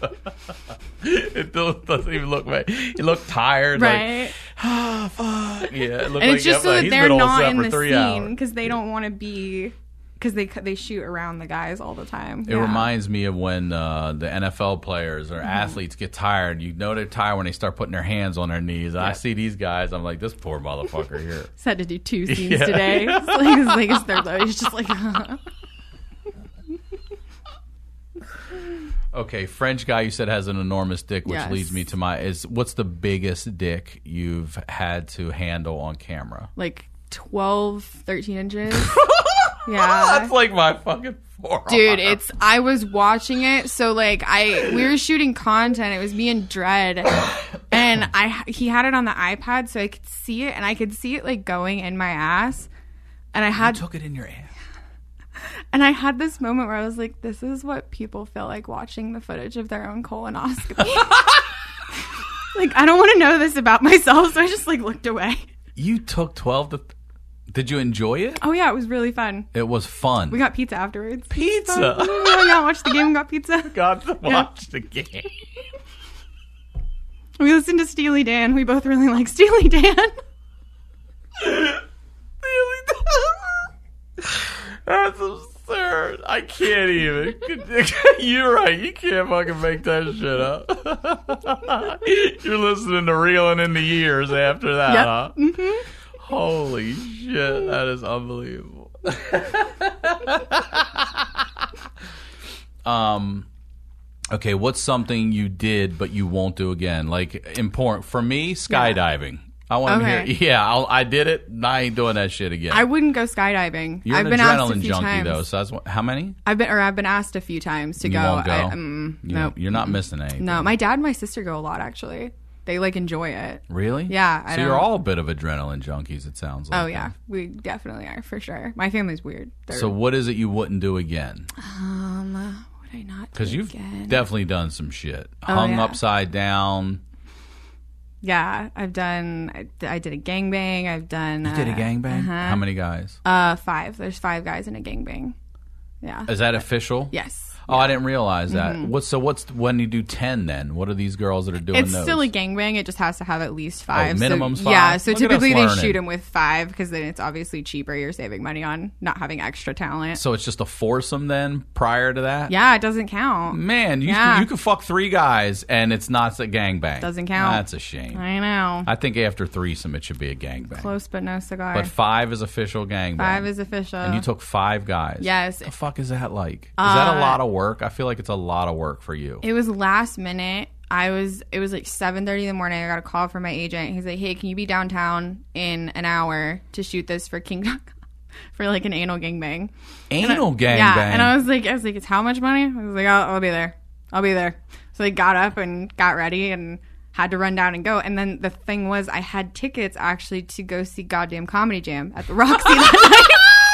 It doesn't even look right. You look tired. Right. Like, ah, fuck. Yeah, and it's just so that they're not in the scene because they don't want to be. Because they shoot around the guys all the time. It reminds me of when the NFL players or athletes get tired. You know they're tired when they start putting their hands on their knees. I see these guys. I'm like, this poor motherfucker here. Just had to do 2 scenes today. It's like his third load. He's just like... Okay, French guy you said has an enormous dick, which leads me to what's the biggest dick you've had to handle on camera? Like 12, 13 inches. Yeah. That's like my fucking forearm. Dude, I was watching it, so like we were shooting content, it was me and Dredd, and he had it on the iPad so I could see it, and I could see it like going in my ass, and you took it in your ass. And I had this moment where I was like, this is what people feel like watching the footage of their own colonoscopy. Like, I don't want to know this about myself, so I just like looked away. You took 12 to... Did you enjoy it? Oh, yeah, it was really fun. It was fun. We got pizza afterwards. Pizza? We hung out, watched the game, and got pizza. Got to watch the game. We listened to Steely Dan. We both really like Steely Dan. Steely Dan. That's absurd. I can't even. You're right. You can't fucking make that shit up. You're listening to Reeling in the Years after that, huh? Mm-hmm. Holy shit, that is unbelievable. Okay, what's something you did but you won't do again? Like important for me, skydiving. I want to Okay. hear. Yeah, I did it. I ain't doing that shit again. I wouldn't go skydiving. You're I've an been asked a adrenaline few junkie, times. though. So that's how many? I've been asked a few times to You go. won't go? Nope. You're not missing anything. No, my dad and my sister go a lot. Actually, they like enjoy it. Really? Yeah, I So you're don't- all a bit of adrenaline junkies. It sounds like. Oh yeah, we definitely are for sure. My family's weird. They're, So what is it you wouldn't do again? would I not? Because do you've again? definitely done some shit. Hung yeah. upside down. Yeah, I've done. I did a gangbang. I've done. You did a gangbang? Uh-huh. How many guys? 5. There's 5 guys in a gangbang. Yeah. Is that official? Yes. Oh, I didn't realize that. What's when you do 10 then? What are these girls that are doing It's those? still a gangbang. It just has to have at least 5. minimum's so, 5? Yeah, so Look at us typically they learning. shoot them with 5 because then it's obviously cheaper. You're saving money on not having extra talent. So it's just a foursome then prior to that? Yeah, it doesn't count. Man, you Yeah. could fuck 3 guys and it's not a gangbang. Doesn't count. That's a shame. I know. I think after threesome it should be a gangbang. Close but no cigar. But 5 is official gangbang. 5 is official. And you took 5 guys. Yes. What the fuck is that like? Is that a lot of work? I feel like it's a lot of work for you. It was last minute. It was like 7:30 in the morning. I got a call from my agent. He's like, "Hey, can you be downtown in an hour to shoot this for King.com for like an anal gangbang?" Anal gangbang? Yeah, and I was like, "It's how much money?" I was like, I'll be there. I'll be there." So I got up and got ready and had to run down and go. And then the thing was, I had tickets actually to go see Goddamn Comedy Jam at the Roxy that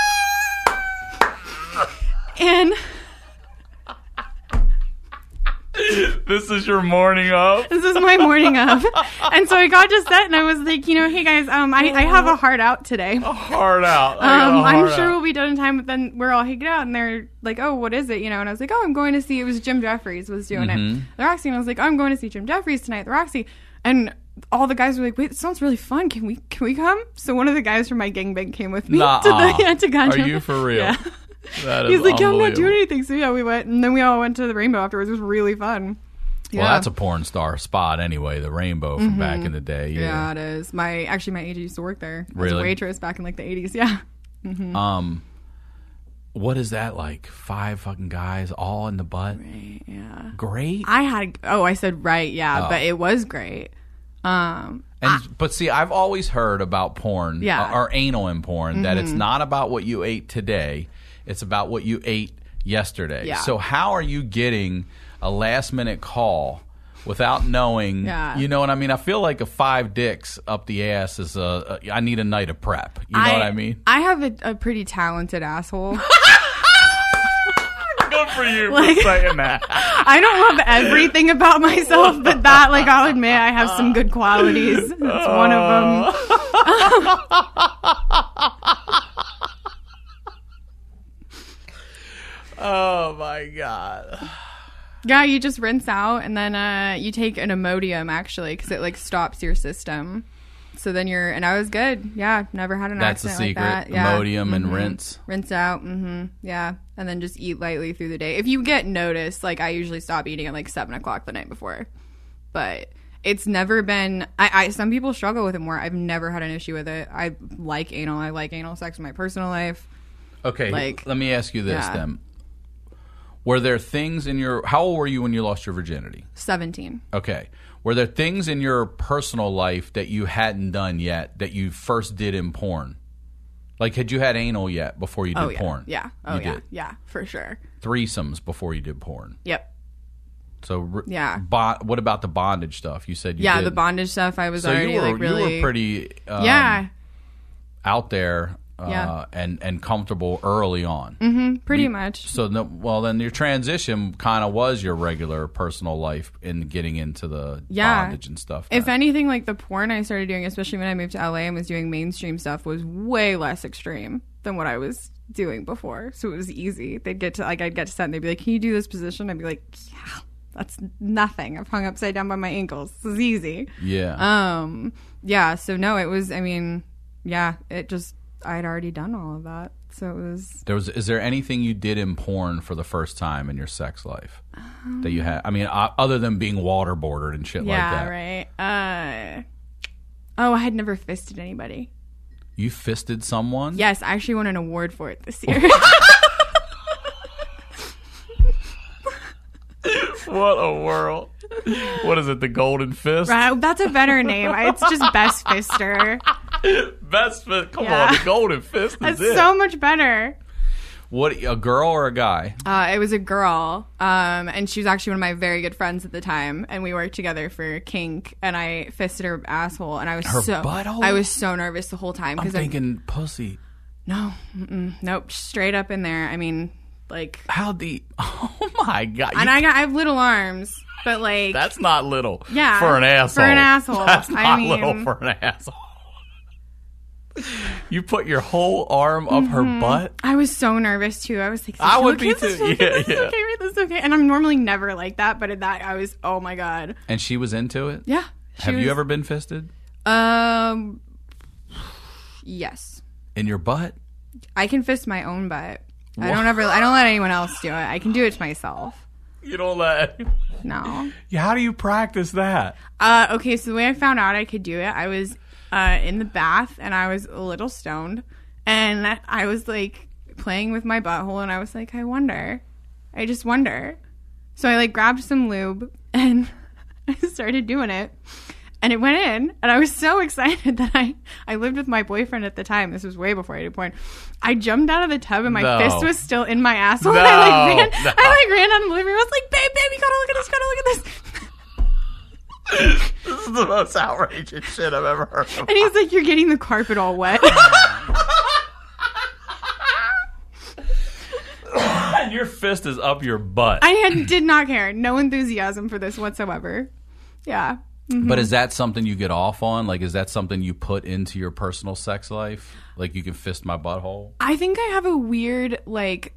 night. And This is your morning of? this is my morning of. And so I got to set and I was like, hey guys, I have a hard out today. Hard out. I got a I'm hard sure out. we'll be done in time, but then we're all hanging out and they're like, "Oh, what is it?" And I was like, "Oh, I'm going to see," it was Jim Jeffries was doing it. The Roxy. And I was like, "Oh, I'm going to see Jim Jeffries tonight at the Roxy." And all the guys were like, "Wait, it sounds really fun. Can we come?" So one of the guys from my gangbang came with me to Goddamn. Are you for real? Yeah. That is He's like, "Yeah, I'm not unbelievable. doing anything." So yeah, we went and then we all went to the Rainbow afterwards. It was really fun. Well, that's a porn star spot anyway, the Rainbow from back in the day. Yeah, it is. My agent used to work there as Really? a waitress back in like the 80s. Yeah. What is that like? 5 fucking guys all in the butt? Yeah. Great. I said right, yeah, Oh. but it was great. But see, I've always heard about porn, Yeah. or anal in porn, that it's not about what you ate today; it's about what you ate yesterday. Yeah. So how are you getting a last minute call without knowing? Yeah. You know what I mean? I feel like a 5 dicks up the ass is I need a night of prep. You know what I mean? I have a pretty talented asshole. Good for you Like- for saying that. I don't love everything about myself, but that, like, I'll admit I have some good qualities. That's one of them. Oh my god. Yeah, you just rinse out and then you take an Imodium actually because it like stops your system. So then and I was good. Yeah, never had an That's the accident secret. like that. Yeah. Imodium and rinse. Rinse out. Yeah, and then just eat lightly through the day. If you get noticed, like I usually stop eating at like 7:00 the night before, but it's never been. I some people struggle with it more. I've never had an issue with it. I like anal. I like anal sex in my personal life. Okay, Like- let me ask you this Yeah. then. Were there things in your... How old were you when you lost your virginity? 17. Okay. Were there things in your personal life that you hadn't done yet that you first did in porn? Like, had you had anal yet before you did Oh yeah. porn? Yeah. Oh You yeah. did. Yeah. For sure. Threesomes before you did porn. Yep. So, Yeah. What about the bondage stuff? You said you Yeah, did. the bondage stuff. I was So already you were, like really. you were pretty yeah. out there Yeah. and comfortable early on. Pretty much. So, then your transition kind of was your regular personal life in getting into the Yeah. bondage and stuff. If then. anything, like the porn I started doing, especially when I moved to LA and was doing mainstream stuff, was way less extreme than what I was doing before. So it was easy. I'd get to set and they'd be like, "Can you do this position?" I'd be like, "Yeah, that's nothing. I've hung upside down by my ankles. This is easy." Yeah. Yeah. So no, it was. I mean, yeah. It just I'd already done all of that, so it was. Is there anything you did in porn for the first time in your sex life that you had? I mean, other than being waterboarded and shit like that. Yeah. Right. Oh, I had never fisted anybody. You fisted someone? Yes, I actually won an award for it this year. What a world. What is it? The Golden Fist? Right, that's a better name. It's just Best Fister. Best Fist. Come Yeah. on, the Golden Fist is That's it. so much better. What? A girl or a guy? It was a girl, and she was actually one of my very good friends at the time, and we worked together for kink, and I fisted her asshole, and I was Her butthole? I was so nervous the whole time I'm because thinking pussy. nope, straight up in there. I mean, like, How deep? Oh my god! and I have little arms, but like That's not little. Yeah, For an asshole. for an asshole. That's I not mean- little for an asshole. You put your whole arm up her butt? I was so nervous too. I was like, I would be okay, this too. is okay, Yeah, this is yeah. okay, right, this is okay. And I'm normally never like that, but at that I was, oh my god, And she was into it? yeah. Have you ever been fisted? Yes. In your butt? I can fist my own butt. I don't let anyone else do it. I can do it to myself. You don't let. No. How do you practice that? Okay, so the way I found out I could do it, I was in the bath and I was a little stoned and I was like playing with my butthole and I was like, I just wonder. So I like grabbed some lube and I started doing it. And it went in, and I was so excited that I lived with my boyfriend at the time. This was way before I did porn. I jumped out of the tub, and my No. fist was still in my asshole. No, And I ran out of the living room. I was like, babe, you gotta look at this, This is the most outrageous shit I've ever heard of. And he's like, you're getting the carpet all wet. And your fist is up your butt. Did not care. No enthusiasm for this whatsoever. Yeah. But is that something you get off on? Like, is that something you put into your personal sex life? Like, you can fist my butthole? I think I have a weird, like,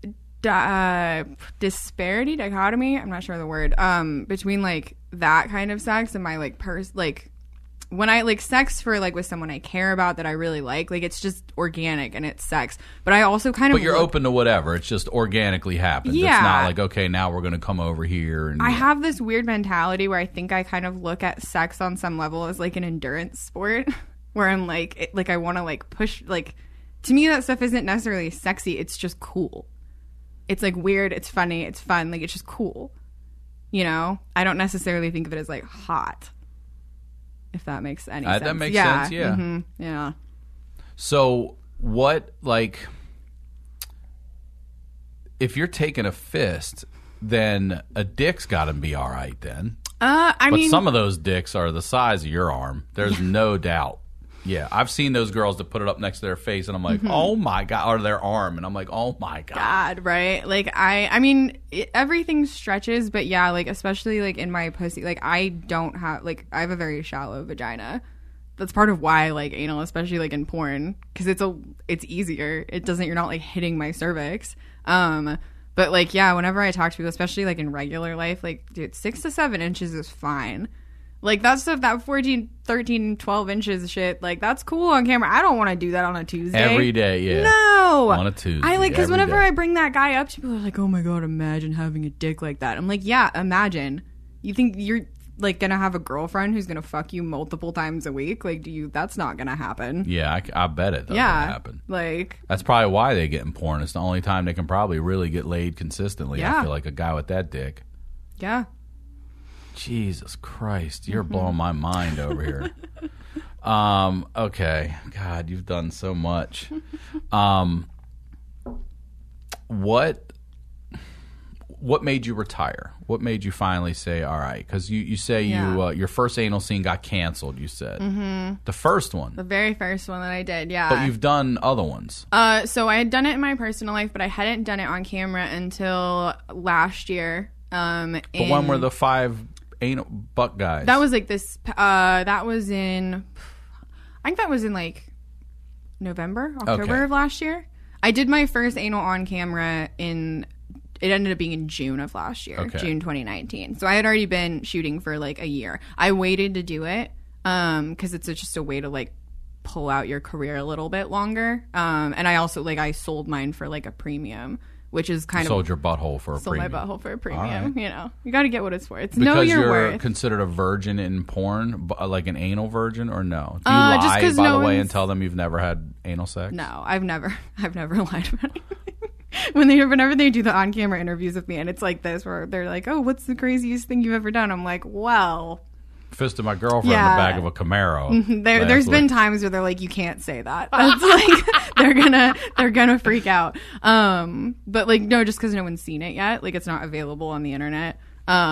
dichotomy. I'm not sure of the word. Between, like, that kind of sex and my, like, when I like sex for like with someone I care about that I really like it's just organic and it's sex. But I also kind of But you're open to whatever. It's just organically happens. Yeah. It's not like, okay, now we're going to come over here. And I have this weird mentality where I think I kind of look at sex on some level as like an endurance sport where I'm like, I want to like push, like, to me that stuff isn't necessarily sexy. It's just cool. It's like weird. It's funny. It's fun. Like, it's just cool. You know, I don't necessarily think of it as like hot. If that makes any sense. That makes sense, yeah. Mm-hmm. Yeah. So what, like, if you're taking a fist, then a dick's got to be all right then. I But mean, some of those dicks are the size of your arm. There's no doubt. Yeah, I've seen those girls that put it up next to their face, and I'm like, oh my God, or their arm, and I'm like, oh my God. right? Like, I mean, everything stretches, but yeah, like, especially, like, in my pussy, like, I don't have, like, I have a very shallow vagina. That's part of why I like anal, especially, like, in porn, because it's easier. It doesn't, you're not, like, hitting my cervix. But, like, yeah, whenever I talk to people, especially, like, in regular life, like, dude, 6 to 7 inches is fine. Like, that stuff, that 14, 13, 12 inches shit, like, that's cool on camera. I don't want to do that on a Tuesday. Every day, yeah. No. On a Tuesday. I like, because every whenever day. I bring that guy up, people are like, oh my God, imagine having a dick like that. I'm like, yeah, imagine. You think you're, like, going to have a girlfriend who's going to fuck you multiple times a week? Like, that's not going to happen. Yeah, I bet it doesn't happen. Like, That's probably why they get in porn. It's the only time they can probably really get laid consistently. Yeah. I feel like a guy with that dick. yeah. Jesus Christ, you're blowing my mind over here. Okay. God, you've done so much. What made you retire? What made you finally say, all right? Because you say your first anal scene got canceled, you said. Mm-hmm. The first one. The very first one that I did, yeah. But you've done other ones. So I had done it in my personal life, but I hadn't done it on camera until last year. But when were the 5 anal butt guys? That was like this. That was in. I think that was in like November, October of last year. I did my first anal on camera in. It ended up being in June of last year, June 2019. So I had already been shooting for like a year. I waited to do it because it's just a way to like pull out your career a little bit longer. And I also like I sold mine for like a premium. Which is kind sold your butthole for a sold premium. my butthole for a premium. Right. You know, you got to get what it's worth. Because know your you're worth. considered a virgin in porn, like an anal virgin, or no? Do you Just lie, 'cause by no the way, and one's- tell them you've never had anal sex? No, I've never lied about anything. whenever they do the on-camera interviews with me, and it's like this, where they're like, "Oh, what's the craziest thing you've ever done?" I'm like, "Well." Fisted my girlfriend in the back of a Camaro. There's been times where they're like, you can't say that. That's like they're gonna freak out. But like, no, just because no one's seen it yet. Like, it's not available on the internet.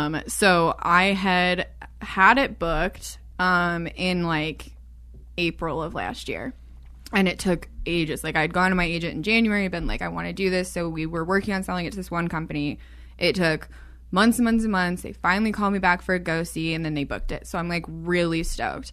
So I had it booked in like April of last year, and it took ages. Like, I'd gone to my agent in January, been like, I want to do this. So we were working on selling it to this one company. It took months and months and months. They finally called me back for a go-see, and then they booked it. So I'm like really stoked.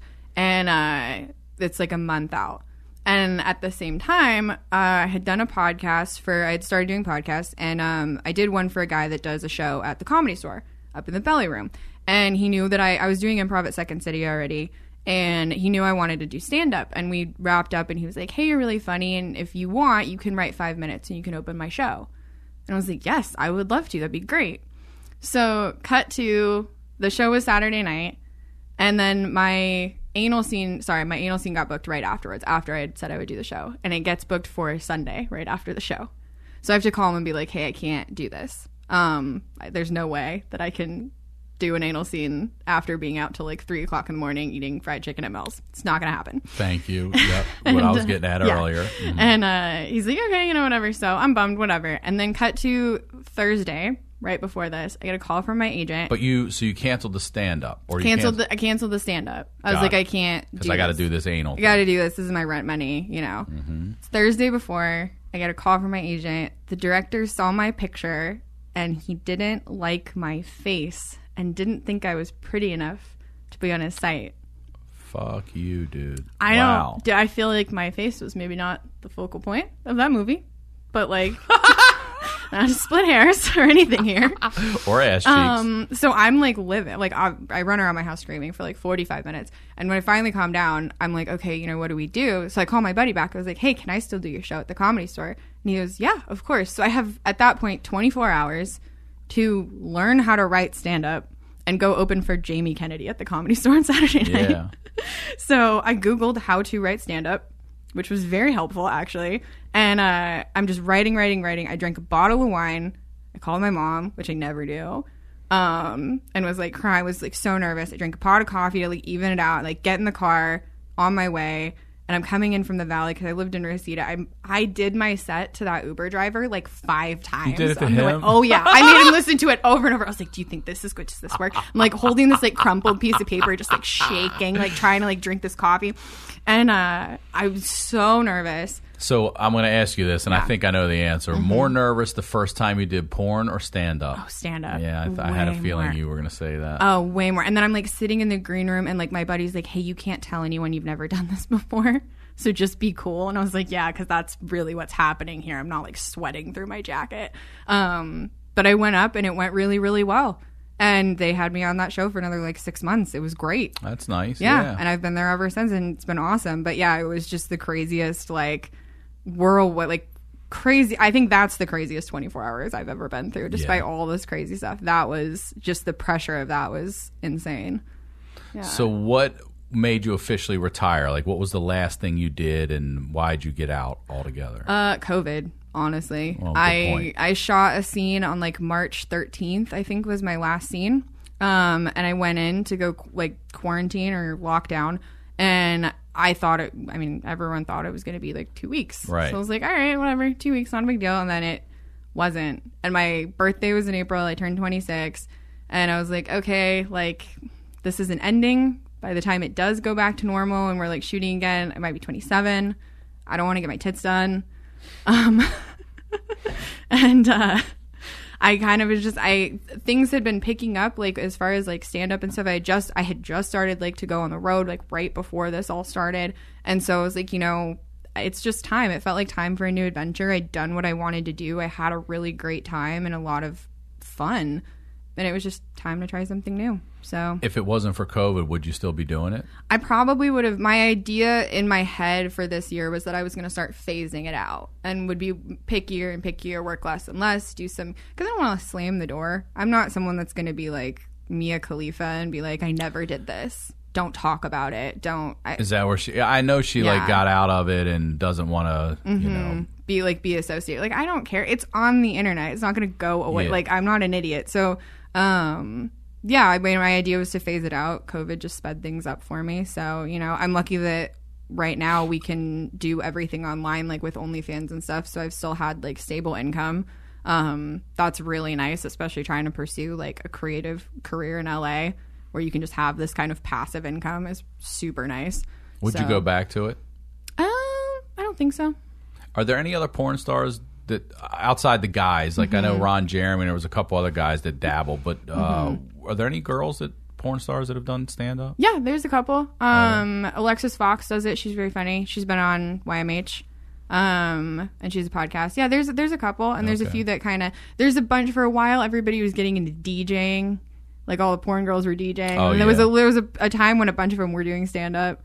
And it's like a month out. And at the same time, I had done a podcast I had started doing podcasts, and I did one for a guy that does a show at the Comedy Store up in the Belly Room. And he knew that I was doing improv at Second City already, and he knew I wanted to do stand-up. And we wrapped up, and he was like, hey, you're really funny, and if you want, you can write 5 minutes, and you can open my show. And I was like, yes, I would love to. That'd be great. So cut to the show was Saturday night, and then my anal scene got booked right afterwards, after I had said I would do the show, and it gets booked for Sunday right after the show. So I have to call him and be like, hey, I can't do this. There's no way that I can do an anal scene after being out till like 3 o'clock in the morning eating fried chicken at Mel's. It's not going to happen. Thank you. Yep. What I was getting at earlier. Mm-hmm. And he's like, okay, whatever. So I'm bummed, whatever. And then cut to Thursday, right before this, I get a call from my agent. But you canceled the stand-up? Or I canceled the stand-up. I was like, I can't do this. Because I got to do this anal I got to do this. This is my rent money, Mm-hmm. It's Thursday before. I get a call from my agent. The director saw my picture, and he didn't like my face and didn't think I was pretty enough to be on his site. Fuck you, dude. I feel like my face was maybe not the focal point of that movie, but like... Not to split hairs or anything here. Or ass cheeks. So I'm like living, like I run around my house screaming for like 45 minutes. And when I finally calm down, I'm like, okay, what do we do? So I call my buddy back. I was like, hey, can I still do your show at the Comedy Store? And he goes, yeah, of course. So I have, at that point, 24 hours to learn how to write stand-up and go open for Jamie Kennedy at the Comedy Store on Saturday night. Yeah. So I Googled how to write stand-up, which was very helpful, actually. And I'm just writing. I drank a bottle of wine. I called my mom, which I never do, and was like crying. I was like so nervous. I drank a pot of coffee to like even it out. Like get in the car on my way, and I'm coming in from the Valley because I lived in Reseda. I did my set to that Uber driver like 5 times. You did it to him? Oh yeah, I made him listen to it over and over. I was like, "Do you think this is good? Does this work?" I'm like holding this like crumpled piece of paper, just like shaking, like trying to like drink this coffee, and I was so nervous. So I'm going to ask you this, and I think I know the answer. Mm-hmm. More nervous the first time you did porn or stand-up? Oh, stand-up. Yeah, I had a feeling you were going to say that. Oh, way more. And then I'm like sitting in the green room, and like my buddy's like, hey, you can't tell anyone you've never done this before, so just be cool. And I was like, yeah, because that's really what's happening here. I'm not like sweating through my jacket. But I went up, and it went really, really well. And they had me on that show for another like 6 months. It was great. That's nice. Yeah. And I've been there ever since, and it's been awesome. But yeah, it was just the craziest like whirlwind, like crazy. I think that's the craziest 24 hours I've ever been through, despite all this crazy stuff. That was just the pressure of that was insane. Yeah. So what made you officially retire? Like, what was the last thing you did, and why'd you get out altogether? COVID. Honestly, well, I shot a scene on like March 13th, I think was my last scene. And I went in to go like quarantine or lock down, and I thought everyone thought it was going to be like 2 weeks. Right. So I was like, all right, whatever, 2 weeks, not a big deal. And then it wasn't. And my birthday was in April. I turned 26, and I was like, okay, like this isn't ending. By the time it does go back to normal and we're like shooting again, I might be 27. I don't want to get my tits done. And I kind of was just things had been picking up like as far as like stand up and stuff. I had just started like to go on the road like right before this all started, and so I was like, it's just time. It felt like time for a new adventure. I'd done what I wanted to do. I had a really great time and a lot of fun, and it was just time to try something new. So if it wasn't for COVID, would you still be doing it? I probably would have. My idea in my head for this year was that I was going to start phasing it out and would be pickier and pickier, work less and less, do some, because I don't want to slam the door. I'm not someone that's going to be like Mia Khalifa and be like, I never did this. don't talk about it. Is that where she? I know she like got out of it and doesn't want to, you know, be associated. Like, I don't care. It's on the internet. It's not going to go away. Yeah. Like, I'm not an idiot. So, yeah, I mean, my idea was to phase it out. COVID just sped things up for me. So, you know, I'm lucky that right now we can do everything online, like with OnlyFans and stuff. So I've still had like stable income. That's really nice, especially trying to pursue like a creative career in LA where you can just have this kind of passive income is super nice. Would you go back to it? I don't think so. Are there any other porn stars that outside the guys? Like I know Ron Jeremy, there was a couple other guys that dabble, but are there any girls porn stars that have done stand up? Yeah, there's a couple. Alexis Fox does it. She's very funny. She's been on YMH. And she's a podcast. Yeah, there's a couple, and there's a few that kind of there's a bunch. For a while everybody was getting into DJing, like all the porn girls were DJing. And there was a time when a bunch of them were doing stand up.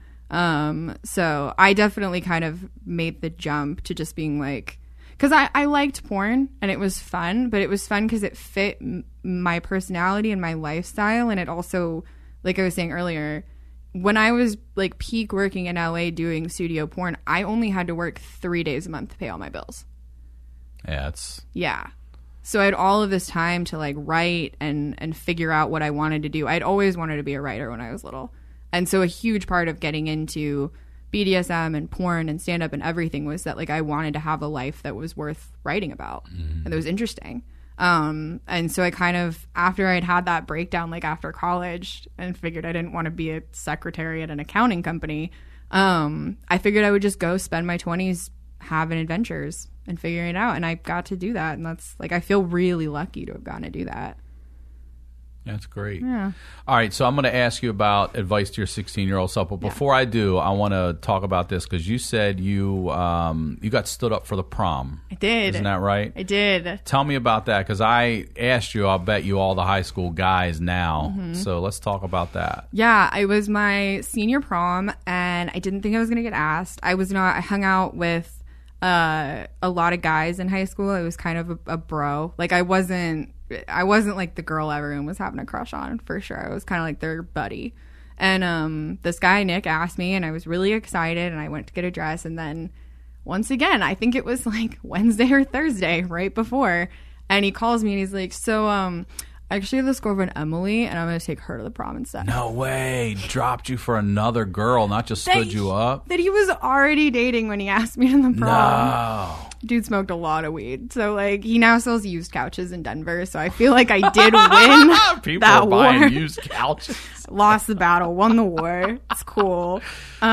So I definitely kind of made the jump to just being like, because I liked porn and it was fun, but it was fun because it fit my personality and my lifestyle, and it also, like I was saying earlier, when I was like peak working in LA doing studio porn, I only had to work 3 days a month to pay all my bills. Yeah, so I had all of this time to like write and figure out what I wanted to do. I'd always wanted to be a writer when I was little, and so a huge part of getting into BDSM and porn and stand up and everything was that like I wanted to have a life that was worth writing about and that was interesting. And so I kind of, after I'd had that breakdown, like after college, and figured I didn't want to be a secretary at an accounting company, I figured I would just go spend my 20s having adventures and figuring it out. And I got to do that. And that's like, I feel really lucky to have gotten to do that. That's great. Yeah. All right, so I'm going to ask you about advice to your 16-year-old self. But before I do, I want to talk about this because you said you got stood up for the prom. I did. Isn't that right? I did. Tell me about that because I asked you, I'll bet you all the high school guys now. So let's talk about that. Yeah, it was my senior prom, and I didn't think I was going to get asked. I hung out with a lot of guys in high school. I was kind of a bro. Like, I wasn't like the girl everyone was having a crush on, for sure. I was kind of like their buddy. And this guy, Nick, asked me, and I was really excited, and I went to get a dress. And then once again, I think it was like Wednesday or Thursday right before, and he calls me and he's like, so I actually have this girlfriend, Emily, and I'm going to take her to the prom instead. No way. Dropped you for another girl, not just stood you up? That he was already dating when he asked me in the prom. No. Dude smoked a lot of weed. So, like, he now sells used couches in Denver. So I feel like I did win People that are buying war. used couches. Lost the battle, won the war. It's cool.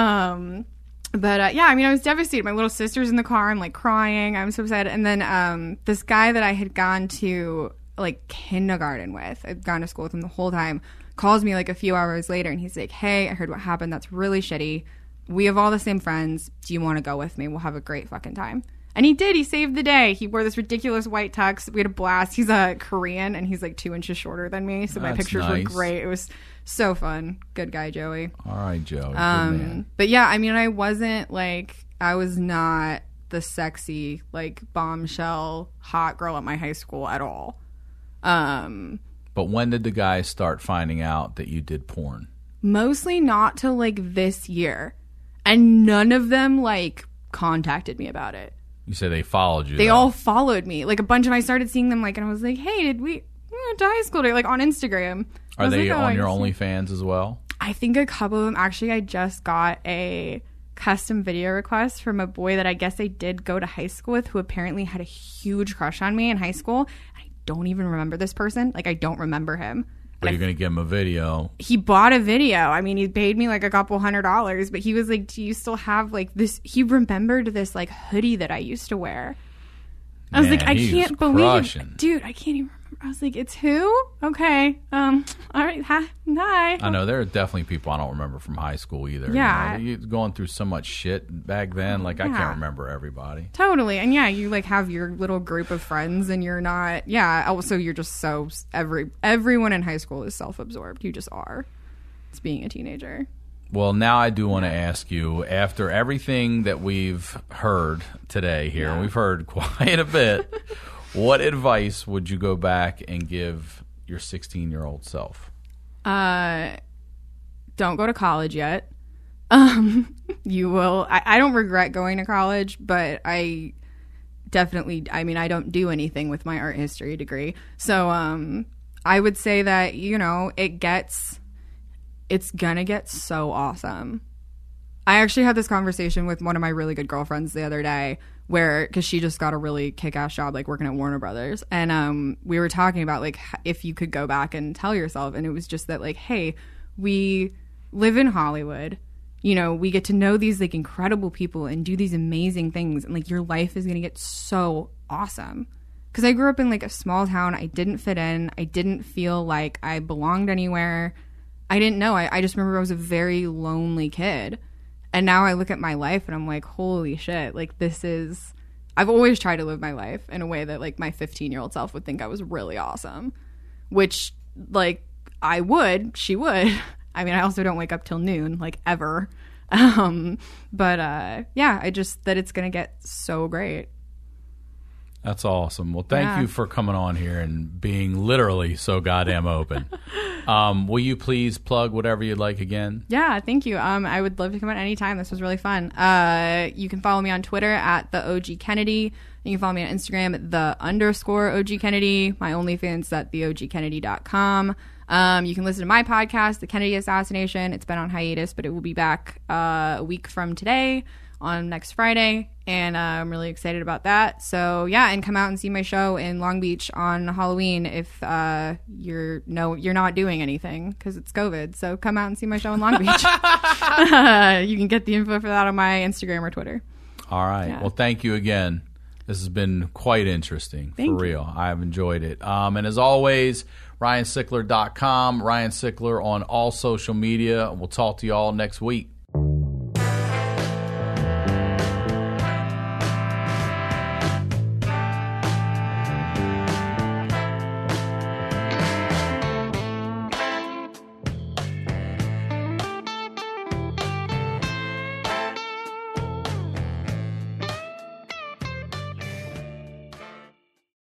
But yeah, I mean, I was devastated. My little sister's in the car. I'm, like, crying. I'm so sad. And then this guy that I had gone to, like, kindergarten with, I'd gone to school with him the whole time, calls me, like, a few hours later. And he's like, hey, I heard what happened. That's really shitty. We have all the same friends. Do you want to go with me? We'll have a great fucking time. And he did. He saved the day. He wore this ridiculous white tux. We had a blast. He's a Korean, and he's like 2 inches shorter than me. So my pictures were great. It was so fun. Good guy, Joey. All right, Joey. Good man. But yeah, I mean, I was not the sexy, like, bombshell hot girl at my high school at all. But when did the guys start finding out that you did porn? Mostly not till like this year. And none of them like contacted me about it. You said they followed you. They all followed me. Like a bunch of them, I started seeing them like, and I was like, hey, we went to high school today, like on Instagram. Are they on your OnlyFans as well? I think a couple of them. Actually, I just got a custom video request from a boy that I guess I did go to high school with, who apparently had a huge crush on me in high school. I don't even remember this person. Like, I don't remember him. But you're going to give him a video. He bought a video. I mean, he paid me like a couple $100, but he was like, do you still have like this? He remembered this like hoodie that I used to wear. I was like, I can't believe it. Dude, I can't even remember. I was like, it's who? Okay. All right. Hi. I know there are definitely people I don't remember from high school either. Yeah. You're going through so much shit back then. Like, I can't remember everybody. Totally. And yeah, you like have your little group of friends and you're not, also you're just so, everyone in high school is self-absorbed. You just are. It's being a teenager. Well, now I do want to ask you, after everything that we've heard today here, and we've heard quite a bit, what advice would you go back and give your 16-year-old self? don't go to college yet. You will. I don't regret going to college, but I don't do anything with my art history degree. So I would say that, it's gonna get so awesome. I actually had this conversation with one of my really good girlfriends the other day because she just got a really kick-ass job, like working at Warner Brothers. And we were talking about like if you could go back and tell yourself, and it was just that like, hey, we live in Hollywood. We get to know these like incredible people and do these amazing things, and like your life is going to get so awesome. Because I grew up in like a small town. I didn't fit in. I didn't feel like I belonged anywhere. I didn't know. I just remember I was a very lonely kid. And now I look at my life and I'm like, holy shit, like I've always tried to live my life in a way that like my 15-year-old self would think I was really awesome, which like she would. I mean, I also don't wake up till noon, like ever. But I just that it's going to get so great. That's awesome. Well, thank you for coming on here and being literally so goddamn open. Will you please plug whatever you'd like again? Yeah, thank you. I would love to come on anytime. This was really fun. You can follow me on Twitter at the OG Kennedy. You can follow me on Instagram at _OG Kennedy. My OnlyFans at theogkennedy.com. You can listen to my podcast, The Kennedy Assassination. It's been on hiatus, but it will be back a week from today on next Friday, and I'm really excited about that. So yeah, and come out and see my show in Long Beach on Halloween if you're not doing anything because it's COVID. So come out and see my show in Long Beach. You can get the info for that on my Instagram or Twitter. All right. Yeah. Well, thank you again. This has been quite interesting, for real. I've enjoyed it. And as always, RyanSickler.com, Ryan Sickler on all social media. We'll talk to you all next week.